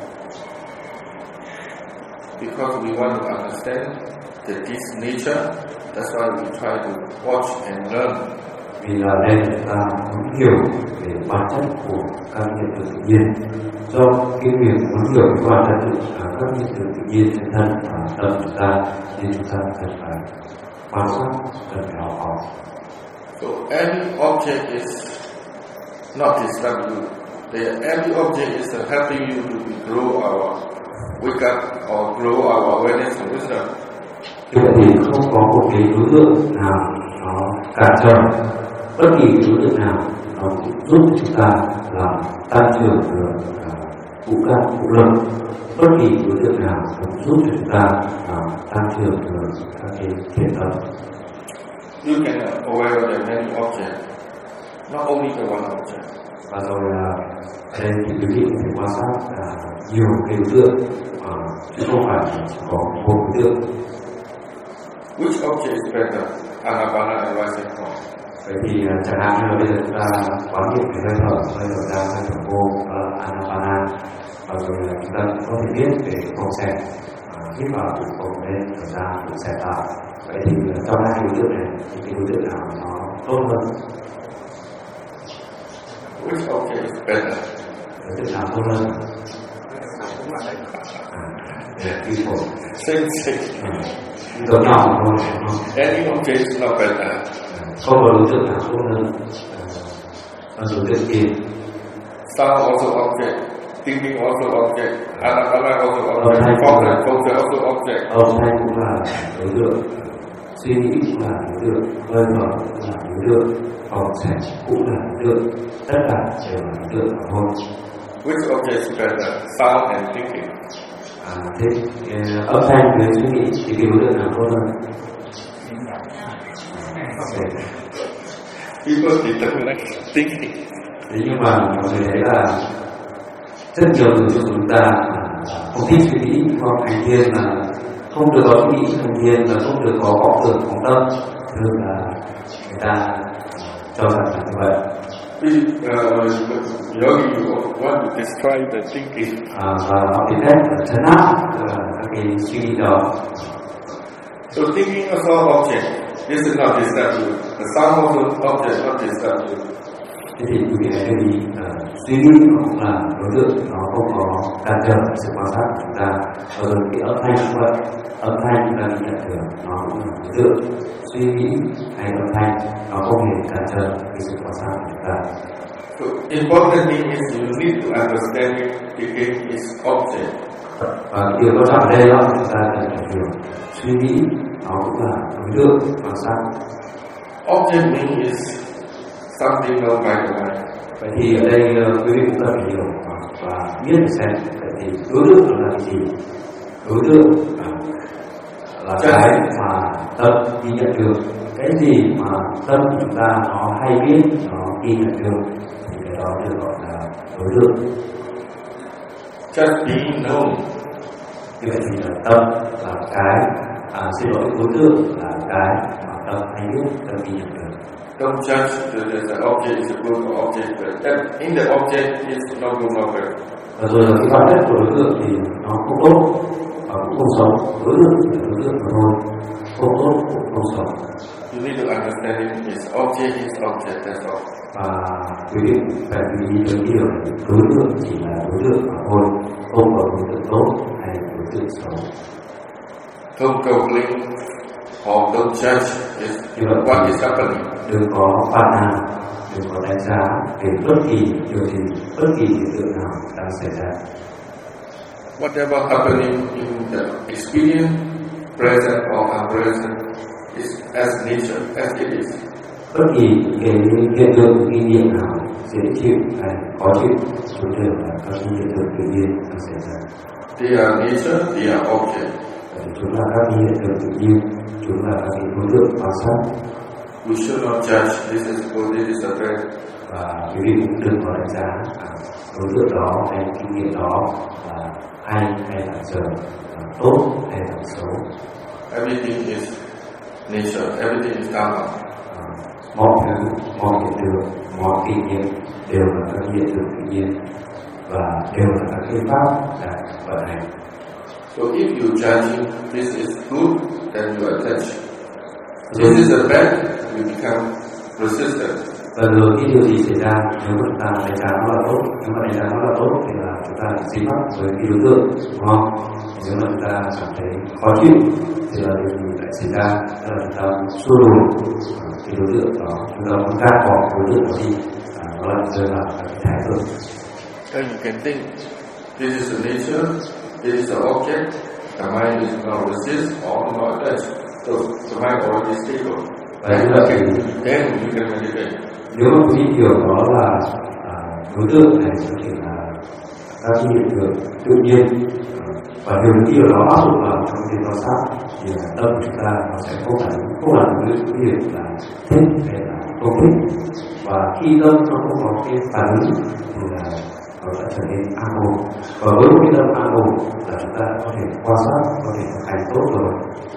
Because we want to understand that this nature, that's why we try to watch and learn. Vì là đây chúng ta muốn hiểu về bản chất của các hiện tượng tự nhiên. Do cái việc muốn hiểu về bản chất của các hiện tượng tự nhiên trên thân và tâm chúng ta, nên chúng ta cần phải quan sát, cần phải học hỏi. So every object is not disturb you. Every object is helping you to grow our wake up or grow our awareness and wisdom. Như vậy thì không có một cái đối tượng nào nó cản trở, bất kỳ đối tượng nào nó cũng giúp chúng ta làm tăng trưởng được vũ cảm vũ lực, bất kỳ đối tượng nào cũng giúp cho chúng ta tăng trưởng được các cái thiện tâm. You can aware of the many objects, not only the one object. Và rồi đây thì quý vị có thể quan sát nhiều cái đối tượng chứ không phải chỉ có một đối tượng. Which object is better, Anapana and rising form? Vậy thì chẳng hạn như là bây giờ chúng ta quán niệm cái hơi thở ra, hơi thở vô, Anapana, và rồi chúng ta cũng có thể biết về phong xẹp, hít vào cũng phong lên, thở ra cũng xẹp lại. Vậy thì trong hai đối tượng này thì cái đối tượng nào nó tốt hơn? Which object is better? Đối tượng nào tốt hơn? Same. Giống nhau thôi. Any object is not better. Không có đối tượng nào tốt hơn đối tượng kia. Sound also object, thinking also object, Anapana also object, thought also object. Âm thanh cũng là đối tượng, suy nghĩ cũng là đối tượng, hơi thở cũng là đối tượng, vòng xẹp cũng là đối tượng, tất cả đều là đối tượng thôi. Which object is better, sound and thinking? Thế âm thanh với suy nghĩ thì cái đối tượng nào tốt hơn? People determine thinking. Thế nhưng mà mọi người thấy là rất nhiều người trong chúng ta không thích suy nghĩ, hoặc hành thiên là không được có suy nghĩ, hành thiên là không được có vọng tưởng phóng tâm, thường là người ta cho rằng là như vậy. Yogi want to destroy the thinking. Và họ tìm cách chấn áp các cái suy nghĩ đó. So thinking of all object, this is not disturb you. The sound of the object not disturb you. Thế thì quý vị hãy lưu ý suy nghĩ nó cũng là đối tượng, nó không có cản trở sự quan sát của chúng ta. Và rồi cái âm thanh cũng vậy, âm thanh chúng ta ghi nhận được nó cũng là đối tượng. Suy nghĩ hay âm thanh nó không hề cản trở cái sự quan sát của chúng ta. So important thing is you need to understand it is object. Và điều quan trọng ở đây đó chúng ta cần phải hiểu suy nghĩ nó cũng là đối tượng quan sát. Object means is something known by the mind. Vậy thì ở đây quý vị cũng cần phải hiểu và biết xem vậy thì đối tượng là cái gì. Đối tượng là cái mà tâm ghi nhận được, cái gì mà tâm của chúng ta nó hay biết, nó ghi nhận được thì cái đó được gọi là đối tượng. Just being known. Như vậy thì là tâm là cái, đối tượng là cái mà tâm hay biết, tâm ghi nhận được. Don't judge the object is a good object. That in the object is no good no bad. Và rồi là cái bản chất của đối tượng thì nó không tốt và cũng không xấu. Đối tượng thì là đối tượng mà thôi, không tốt cũng không xấu. You need to understand it is object, that's all. Và quý vị phải lưu ý tới điều này, đối tượng chỉ là đối tượng mà thôi, không có đối tượng tốt hay đối tượng xấu. Don't complain or don't judge what is happening. Đừng có phàn nàn, đừng có đánh giá về bất kỳ điều gì, bất kỳ hiện tượng nào đang xảy ra. Whatever happening in the experience, present or unpresent, is as nature as it is. Bất kỳ cái hiện tượng kinh nghiệm nào dễ chịu hay khó chịu, chúng đều là các hiện tượng tự nhiên đang xảy ra. They are nature, they are object. Chúng là các hiện tượng tự nhiên, chúng là các đối tượng quan sát. We should not judge this is good, this is bad. Và quý vị cũng đừng có đánh giá đối tượng đó hay kinh nghiệm đó là hay là dở, tốt hay là xấu. Everything is nature, everything is dharma. Mọi thứ, mọi hiện tượng, mọi kinh nghiệm đều là các hiện tượng tự nhiên và đều là các cái pháp đang vận hành. So if you judging this is good, then you attach. This is a bad, you become resistant. Và rồi cái điều gì xảy ra, nếu mà chúng ta đánh giá nó là tốt, nếu mà đánh giá nó là tốt thì là chúng ta dính mắc với cái đối tượng, đúng không? Nếu mà chúng ta cảm thấy khó chịu thì là điều gì lại xảy ra, tức là chúng ta xua đuổi cái đối tượng đó, chúng ta muốn gạt bỏ đối tượng đó đi, nó lại rơi vào cái thái cực. Then you can think, this is a nature, this is an object, the mind is not resist or not attached. So the mind already is stable. Và như vậy thì Then you can meditate. nếu mà quý vị hiểu đó là đối tượng này có thể là các hiện tượng tự nhiên và nếu cái điều đó áp dụng vào trong việc quan sát thì tâm của chúng ta nó sẽ không là đối với việc là thích hay là không thích. Và khi tâm nó không có cái phản ứng thì là nó sẽ trở nên an ổn. Và với một cái tâm an ổn là chúng ta có thể quan sát, có thể thực hành tốt rồi.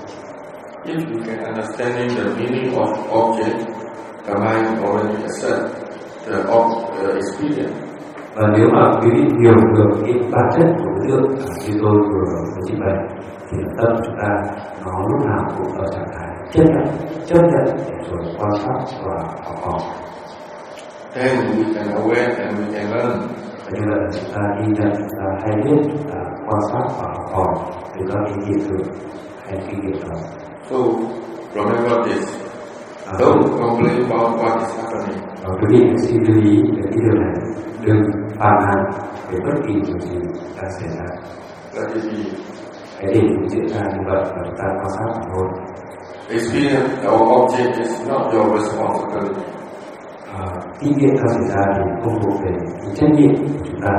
If you can understanding the meaning of object, the mind already accept the experience. Và nếu mà quý vị hiểu được cái bản chất của đối tượng như tôi vừa trình bày thì tâm của chúng ta nó lúc nào cũng ở trạng thái chấp nhận để rồi quan sát và học hỏi. Then we can aware and we can learn. Và như vậy là chúng ta ghi nhận, chúng ta hay biết, chúng ta quan sát và học hỏi từ các cái hiện tượng hay kinh nghiệm đó. So remember this. Don't complain about what is happening. Và quý vị xin lưu ý về cái điều này, đừng phàn nàn về bất kỳ điều gì đang xảy ra. Let it be. Hãy để những diễn ra như vậy và chúng ta quan sát mà thôi. Experience our object is not your responsibility. Kinh nghiệm đang xảy ra thì không thuộc về trách nhiệm của chúng ta.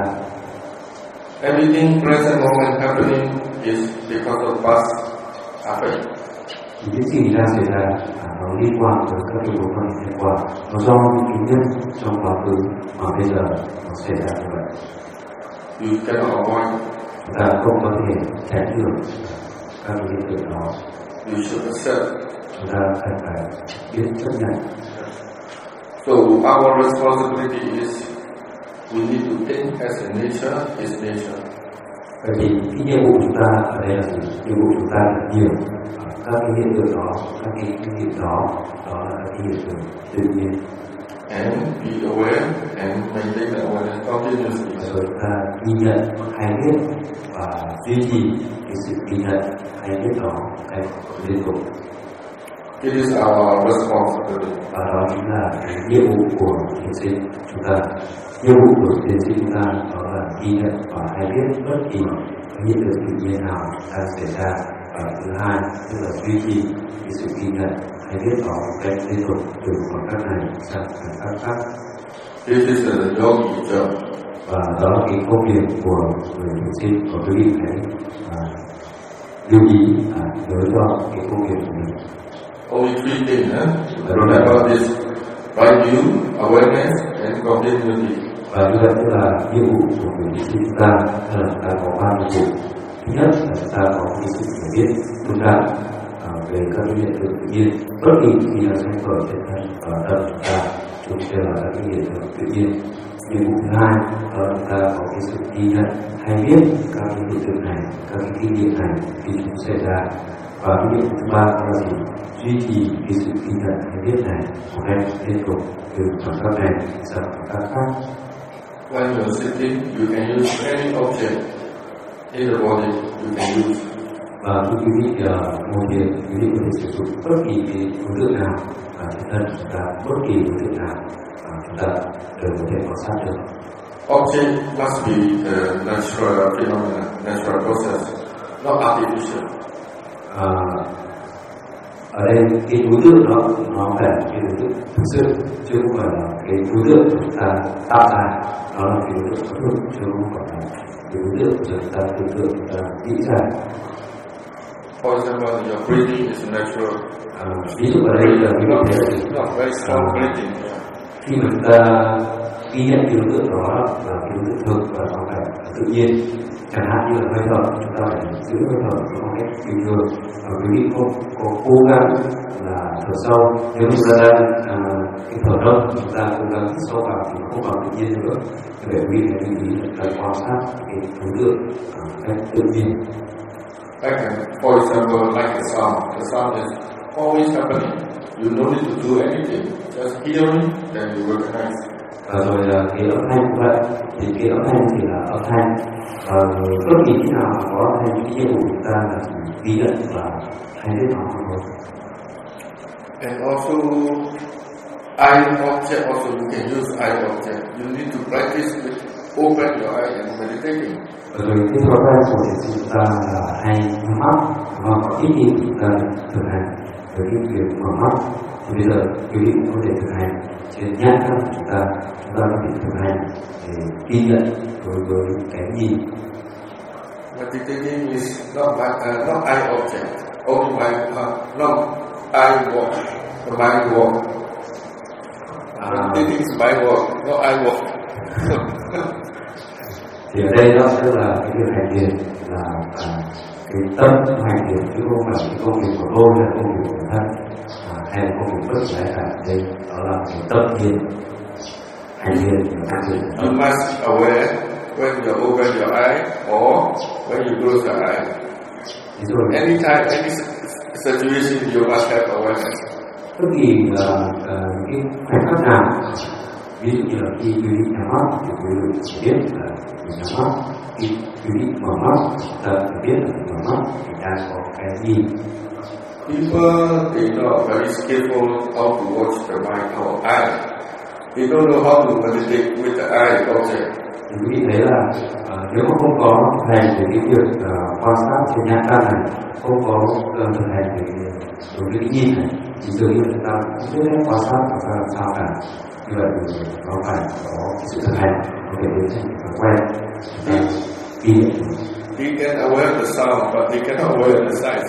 Everything present moment happening is because of past happening. Thì những gì đang xảy ra nó liên quan tới các yếu tố quan hệ quả, nó do những nguyên nhân trong quá khứ mà bây giờ nó xảy ra như vậy. You cannot avoid. Chúng ta không có thể tránh được các hiện tượng đó. You should accept. Chúng ta cần phải biết chấp nhận. So our responsibility is we need to think as a nature is nature. Vậy thì cái nhiệm vụ chúng ta ở đây là gì? Nhiệm vụ chúng ta là hiểu các cái hiện tượng đó, các cái kinh nghiệm đó, đó là các cái hiện tượng tự nhiên. and be aware and maintain the awareness continuously. Rồi ta ghi nhận hay biết và duy trì cái sự ghi nhận hay biết đó cách liên tục. It is our responsibility. Và đó chính là cái nhiệm vụ của thiền sinh chúng ta. Nhiệm vụ của thiền sinh chúng ta đó là ghi nhận và hay biết bất kỳ hiện tượng tự nhiên nào đang xảy ra. Và thứ hai tức là duy trì cái sự ghi nhận hay biết đó một cách liên tục từ khoảng cách này sang khoảng cách khác. This is the yogi job. Và đó là cái công việc của người thiền sinh, của quý vị hãy lưu ý nhớ cho cái công việc của mình. Only three things, remember this right view, awareness, and continuity. Và như vậy tức là nhiệm vụ của người thiền sinh chúng ta là chúng ta có ba nhiệm vụ. Thứ nhất là chúng ta có cái sự hiểu biết đúng đắn về các hiện tượng tự nhiên, bất kỳ khi nó sinh khởi trên thân và tâm chúng ta cũng đều là các hiện tượng tự nhiên. Nhiệm vụ thứ hai đó là chúng ta có cái sự ghi nhận hay biết các hiện tượng này, các kinh nghiệm này khi chúng xảy ra. Và cái nhiệm vụ thứ ba đó là duy trì cái sự ghi nhận hay biết này một cách liên tục từ khoảng cách này sang khoảng cách khác. When you are sitting, you can use any object in the body. You can use. Và khi quý vị ngồi thiền, quý vị có thể sử dụng bất kỳ cái đối tượng nào ở trên thân chúng ta, bất kỳ đối tượng nào chúng ta đều có thể quan sát được. Object must be the natural phenomena, natural process, not artificial. Ở đây cái đối tượng đó nó phải là cái đối tượng thực sự, chứ không phải là cái đối tượng chúng ta tạo ra. Nó là cái đối tượng thực sự, chứ không phải là cái đối tượng chúng ta tưởng tượng, chúng ta nghĩ ra. For example, your breathing is natural. Ví dụ ở đây là cái Not vấn đề very strong breathing. khi mà chúng ta ghi nhận cái đối tượng đó là cái đối tượng thực và nó phải tự nhiên. Chẳng hạn như là hơi thở, chúng ta phải giữ hơi thở một cách bình thường. Quý vị có cố gắng là thở sâu, nếu chúng ta đang cái thở đông, chúng ta cố gắng hít sâu vào thì nó không còn tự nhiên nữa. Vậy quý vị hãy lưu ý là quan sát cái đối tượng cách tự nhiên. For example, like a sound. The sound is always happening. You don't need to do anything. Just hearing, then you recognize. Và rồi là cái âm thanh cũng vậy. Thì cái âm thanh thì là âm thanh. Bất kỳ khi nào có âm thanh, cái nhiệm vụ của chúng ta là ghi nhận và hay biết nó thôi. And also, eye object also you can use eye object. You need to practice with open your eye and meditating. Rồi cái thói quen của thiền sinh chúng ta là hay nhắm mắt và có ít khi chúng ta thực hành với cái việc mở mắt. Thì bây giờ quý vị cũng có thể thực hành trên nhãn pháp của chúng ta có thể thực hành để ghi nhận đối với cái nhìn. Meditating is not eye object, only mind, not eye walk, the mind walk. Meditating is mind walk, not eye walk. Thì ở đây đó sẽ là cái việc hành thiền là cái tâm hành thiền chứ không phải cái công việc của tôi hay công việc của thân hay là công việc bất kỳ ai cả. Đây đó là cái tâm thiền, hành thiền và hành thiền. You must aware when you open your eye or when you close your eye. Anytime, any situation, you must have awareness. Bất kỳ cái khoảnh khắc nào, ví dụ như là khi quý vị nhắm mắt thì quý vị sẽ biết là mình nhắm mắt. Khi quý vị mở mắt, ta phải biết là mở mắt thì đang có cái gì. People, they not very skillful how to watch the mind or eye. They don't know how to meditate with the eye object. Thì quý vị thấy là nếu mà không có thực hành về cái việc quan sát trên nhãn quan này, không có thực hành về đối với cái nhìn này, thì dường như chúng ta cũng không biết quan sát và làm sao cả. Như vậy thì nó phải có sự thực hành, có thể đến thành thói quen. Ghi nhận. He can aware the sound, but he cannot aware the sight.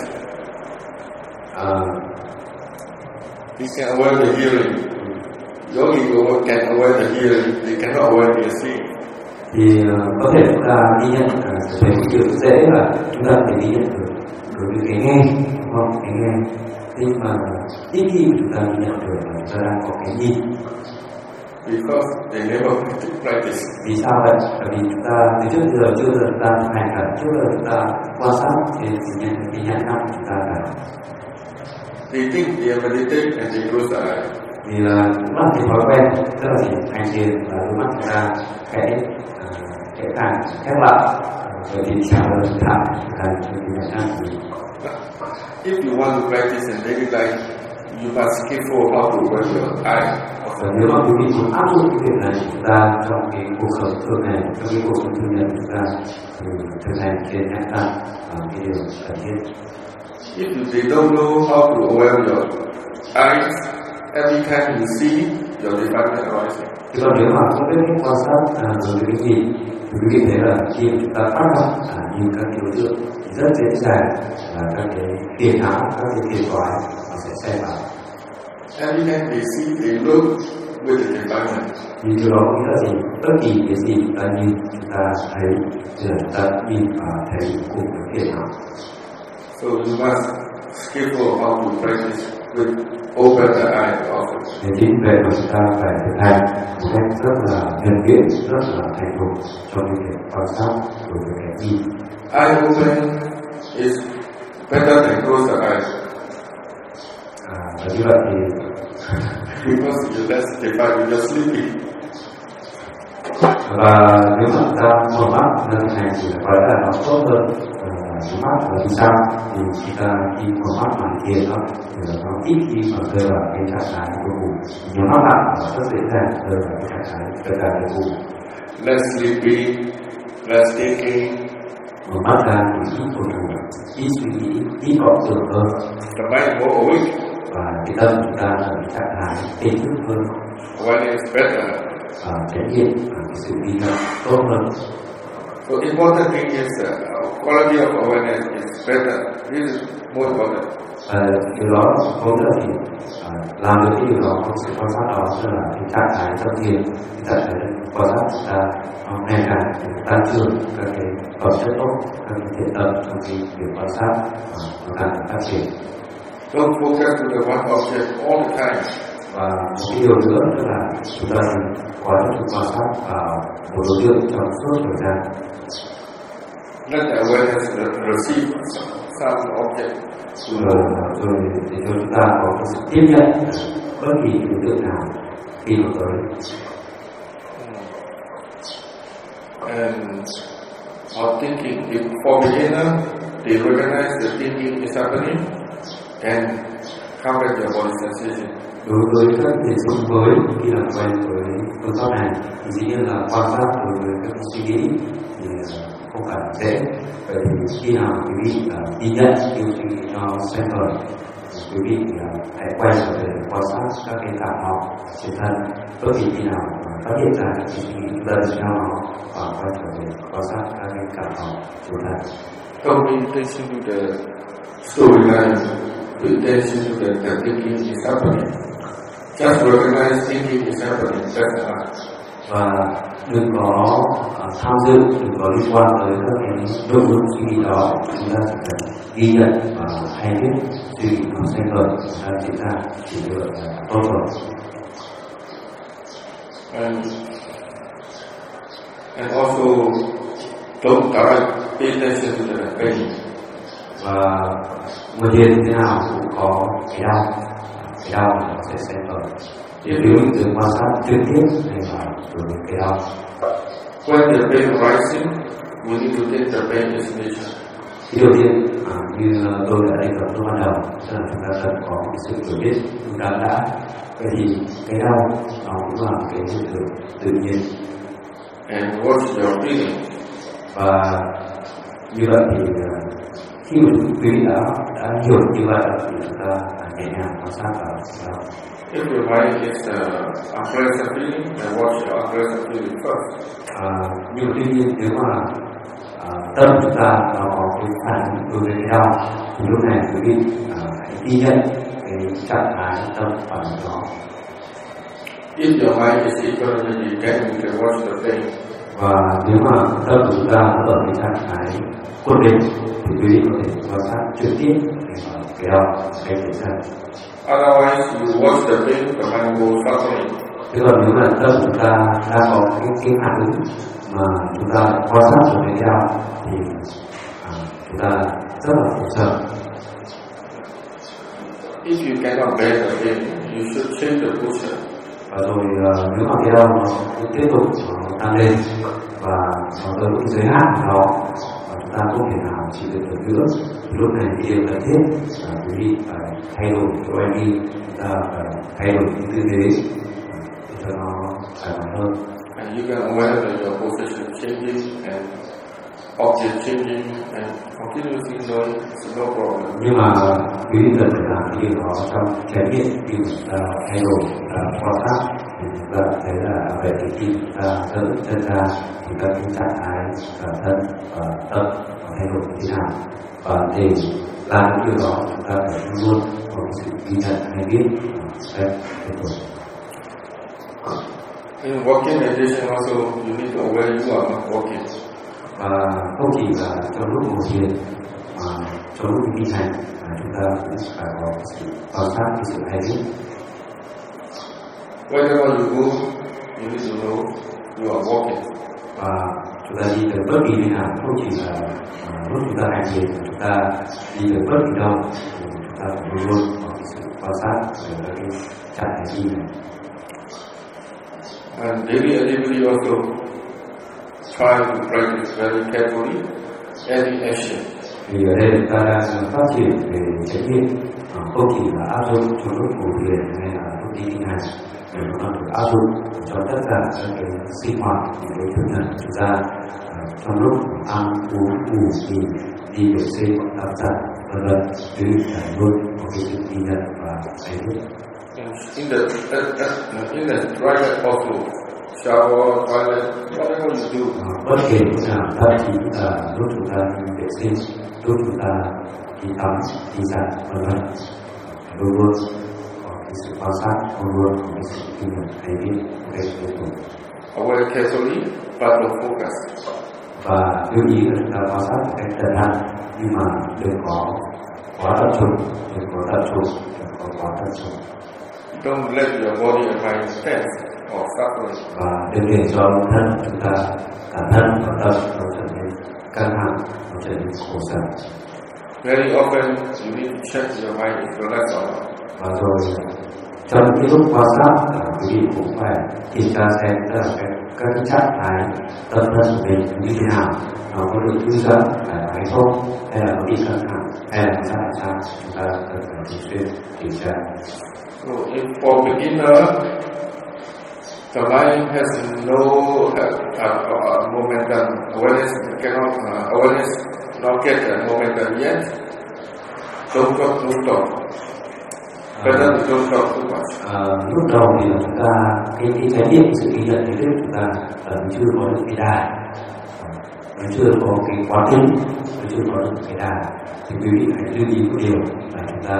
He can aware the hearing. Yogi can aware the hearing, they cannot aware the seeing. Thì có thể chúng ta ghi nhận về cái điều dễ là chúng ta phải ghi nhận được đối với cái nghe, đúng không? Cái nghe. Nhưng mà ít khi chúng ta ghi nhận được là chúng ta đang có cái nhìn. Because they never practice. Vì sao vậy? Bởi vì chúng ta từ trước giờ chưa bao giờ chúng ta thực hành cả, chưa bao giờ chúng ta quan sát trên cái nhãn năng của chúng ta cả. They think they are meditating and they close their eyes. Vì là cũng là cái thói quen, tức là gì hành thiền và đôi mắt chúng ta khẽ khép lại, rồi thì trả lời thẳng thành cái bài hát của mình. If you want to practice in daily life, you must careful how to wear your eye. Và nếu mà quý vị muốn áp dụng cái việc này chúng ta trong cái cuộc sống thường ngày, trong cái cuộc sống thường nhật chúng ta thì thực hành thiền nhãn tạng là cái điều cần thiết. If they don't know how to wear your eyes, every time you see your defilement arising. Chứ còn nếu mà không biết cách quan sát đối với cái nhìn thì quý vị thấy là khi chúng ta bắt gặp nhìn các cái đối tượng thì rất dễ dàng là các cái phiền não, các cái phiền toái nó sẽ xen vào. Every time they see, they look with the defilement. Thì điều đó có nghĩa là gì? Bất kỳ cái gì chúng ta nhìn, chúng ta thấy, chúng ta nhìn và thấy cùng với phiền não. So you must careful how to practice with open the eye also. Để chính về mà chúng ta phải thực hành một cách rất là nhuần nhuyễn, rất là thành thục trong cái việc quan sát đối với cái nhìn. Eye open is better than close the eye. Và như vậy thì because you less defilement, you're sleepy. Và nếu mà chúng ta mở mắt ra thực hành thì có lẽ là nó tốt hơn. Mở mắt là vì sao? Thì chúng ta khi mở mắt mà thiền đó thì nó ít khi mà rơi vào cái trạng thái của ngủ. Nhắm mắt lại nó rất dễ dàng rơi vào cái trạng thái tất cả cái ngủ. Less sleepy, less thinking. Mở mắt ra thì ít buồn ngủ, ít suy nghĩ, ít vọng tưởng hơn. The mind more awake. Và cái tâm chúng ta ở cái trạng thái tỉnh thức hơn. Awareness is better. Cái hiện cái sự ghi nhận tốt hơn. So important thing is quality of awareness is better. This is more important. Điều đó có nghĩa là gì? Làm được cái điều đó, có sự quan sát đó, tức là cái trạng thái tâm thiền, cái trạng thái quan sát chúng ta ngày càng tăng trưởng các cái phẩm chất tốt, các cái thiện tâm trong cái việc quan sát nó càng phát triển. Don't focus on the one object all the time. Và một cái điều nữa là chúng ta quá tập trung quan sát vào một đối tượng trong suốt thời gian. Let the awareness receive some object. Rồi để cho chúng ta có cái sự tiếp nhận bất kỳ đối tượng nào khi mà tới. And our thinking, for beginner, they recognize the thinking is happening and come back to your body sensation. Đối với các thiền sinh mới khi làm quen với phương pháp này thì dĩ nhiên là quan sát đối với các suy nghĩ thì không phải dễ. Vậy thì khi nào quý vị ghi nhận khi suy nghĩ nó xen khởi, quý vị hãy quay trở về quan sát các cái cảm họ trên thân. Bất kỳ khi nào phát hiện ra cái suy nghĩ lần theo nó và quay trở về quan sát các cái cảm họ trên thân. Don't pay attention to the storyline, pay attention to the thinking is happening. Just recognize thinking is happening, that's enough. Và đừng có tham dự, đừng có liên quan tới các cái nội dung suy nghĩ đó. Chúng ta chỉ cần ghi nhận và hay biết suy nghĩ nó xen khởi chúng ta diễn ra chỉ được tốt rồi. And also don't pay attention to the pain. Và người thiền thế nào cũng có cái đau nó sẽ xen khởi. Nếu mình tự quan sát trực tiếp hay là đối với cái đau. When the pain rising, we need to take the pain as nature. Cái đầu tiên như tôi đã đề cập lúc ban đầu, tức là chúng ta cần có cái sự hiểu biết đúng đắn đã. Vậy thì cái đau nó cũng là cái hiện tượng tự nhiên. And watch your feeling. Và như vậy thì khi mà quý vị đã hiểu như vậy thì chúng ta nhẹ nhàng quan sát vào đau. If your mind is unpleasant feeling, then watch your unpleasant feeling first. Nhưng mà tuy nhiên nếu mà tâm chúng ta nó có cái phản ứng đối với cái đau thì lúc này quý vị hãy ghi nhận cái trạng thái tâm phản ứng đó. If your mind is equanimity, then you can watch the pain. Và nếu mà tâm của chúng ta ở cái trạng thái quân bình thì quý vị có thể quan sát trực tiếp cái đau cái thể xác. Otherwise, you watch the pain, the mind will suffering. Thế còn nếu mà tâm chúng ta đang có cái phản ứng mà chúng ta quan sát được cái đau thì chúng ta rất là khổ sở. If you cannot bear the pain, you should change the posture. Và rồi nếu mà cái đau nó tiếp tục tăng lên và nó tới một cái giới hạn nào đó và chúng ta không thể nào chịu đựng được nữa, thì lúc này thì điều cần thiết là quý vị phải thay đổi cái OMI, chúng ta phải thay đổi cái tư thế để cho nó thoải mái hơn. And you can aware that your position changing and object changing and continuously knowing it's no problem. Nhưng mà quý vị cần phải làm cái điều đó trong chánh niệm khi chúng ta thay đổi, chúng ta quan sát thì chúng ta thấy là về cái khi chúng ta đỡ chân ra thì các cái trạng thái cả thân và tâm thay đổi như thế nào, và để làm cái điều đó chúng ta phải luôn có sự ghi nhận hay biết cách tiếp tục. In walking meditation also, you need to aware you are not walking. Và không chỉ là trong lúc ngồi thiền mà trong lúc đi hành chúng ta cũng phải có sự quan sát, cái sự hay biết. Wherever you go, you need to know you are walking. Và chúng ta đi tới bất kỳ nơi nào, không chỉ là lúc chúng ta hành thiền, chúng ta đi tới bất kỳ đâu thì chúng ta phải luôn luôn có sự quan sát về cái trạng thái đi này. And daily activity also try to practice very carefully any action. Vì ở đây chúng ta đang phát triển về chánh niệm, không chỉ là áp dụng trong lúc ngồi thiền hay là lúc đi thi hành, mà nó còn được áp dụng cho tất cả các cái sinh hoạt những cái thực hành của chúng ta trong lúc ăn uống ngủ nghỉ, đi vệ sinh, tắm giặt, vân vân, cứ phải luôn có cái sự ghi nhận và hay biết. In the toilet also, shower, toilet, whatever you do. Bất kể lúc nào, thậm chí là lúc chúng ta đi vệ sinh, lúc chúng ta đi tắm, đi giặt, vân vân, luôn luôn có cái sự quan sát, luôn luôn có cái sự ghi nhận hay biết một cách liên tục. Aware carefully, but no focus. Và lưu ý là chúng ta quan sát một cách cẩn thận, nhưng mà đừng có quá tập trung, đừng có quá tập trung. Don't let your body and mind tense or suffering. Và đừng để cho thân chúng ta, cả thân và tâm nó trở nên căng thẳng, nó trở nên khổ sở. Very often you need to check your mind is relaxed or not. Và rồi trong những lúc quan sát, quý vị cũng phải kiểm tra xem là các cái trạng thái tâm thân của mình như thế nào, nó có được thư giãn hay không, hay là nó bị căng thẳng, hay là sao chúng ta cần phải thường xuyên kiểm tra. So if for beginner, the mind has no momentum, awareness not get the momentum yet. Don't stop. Better don't stop too much. Lúc đầu thì chúng ta cái chánh niệm, sự ghi nhận cái biết chúng ta chưa có được cái đà, nó chưa có cái quán tính, nó chưa có được cái đà, thì quý vị hãy lưu ý một điều là chúng ta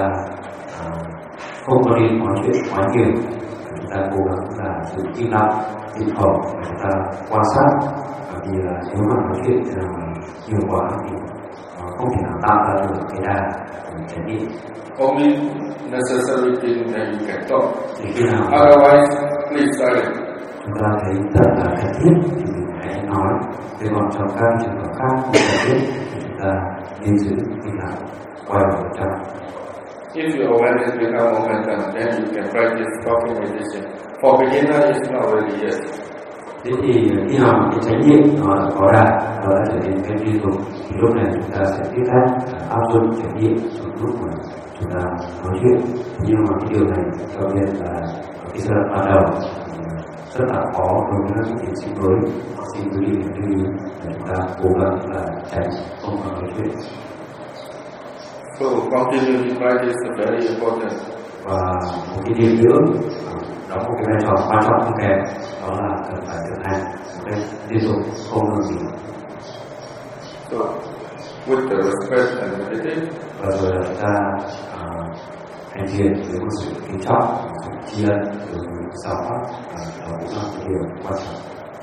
không có nên nói chuyện quá nhiều, chúng ta cố gắng là giữ im lặng, im khẩu, và chúng ta quan sát, bởi vì là nếu mà nói chuyện nhiều quá thì không thể nào tạo ra được cái đà của chánh niệm. Only necessary thing that you can talk. Thì khi nào Otherwise, please silent. chúng ta thấy thật là cần thiết thì mình hãy nói, thế còn trong các trường hợp khác không cần thiết thì chúng ta nên giữ im lặng, quay vào trong. If your awareness becomes momentum, then you can practice talking meditation. For beginner, it's not really yet. Thế thì khi nào cái chánh niệm nó đã có đà, nó đã trở nên cái liên tục, thì lúc này chúng ta sẽ biết cách áp dụng chánh niệm trong lúc mà chúng ta nói chuyện. Nhưng mà cái điều này cho biết là cái giai đoạn ban đầu rất là khó đối với các tiến sĩ mới. Xin quý vị lưu ý để chúng ta cố gắng là tránh không có nói chuyện. So continuity practice is very important. Và một cái điều nữa đóng một cái vai trò quan trọng không kém, đó là cần phải thực hành một cách liên tục, không ngừng nghỉ. So with the respect and meditation, Và rồi là chúng ta hành thiền với một sự kính trọng, một sự tri ân đối với giáo pháp, đó cũng là một điều quan trọng.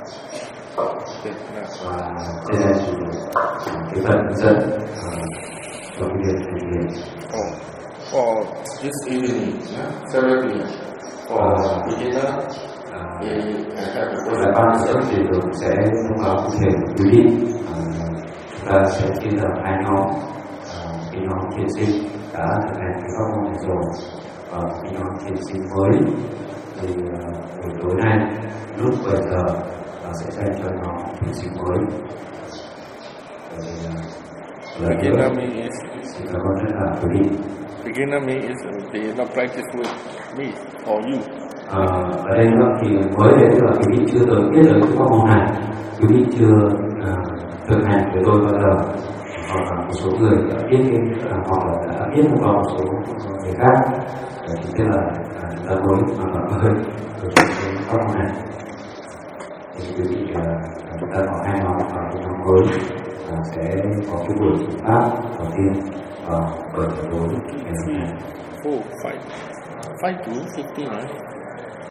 Và trên đây thì cái phần hướng dẫn cho cái việc hành thiền. For this evening, 7 p.m. For beginner, we have to Và ban dẫn thì cũng sẽ thông báo cụ thể quý vị. Chúng ta sẽ chia ra hai nhóm, cái nhóm thiền sinh đã thực hành cái pháp môn này rồi, và nhóm thiền sinh mới thì buổi tối nay lúc 7 giờ sẽ dành cho nhóm thiền sinh mới. Beginner means xin cảm ơn tất cả quý vị. beginner means they not practice with me or you. Ở đây thì mới đến là quý vị chưa tới biết được cái pháp môn này, quý vị chưa thực hành với tôi bao giờ, hoặc là một số người đã biết hoặc là đã biết một số người khác, thì tức là chúng ta mới mà mới được cái pháp môn này. Thì quý vị chúng ta có 2 nhóm và cái nhóm mới sẽ có cái buổi pháp đầu tiên vào 7 giờ tối ngày hôm nay. 4, 5 to 15, right?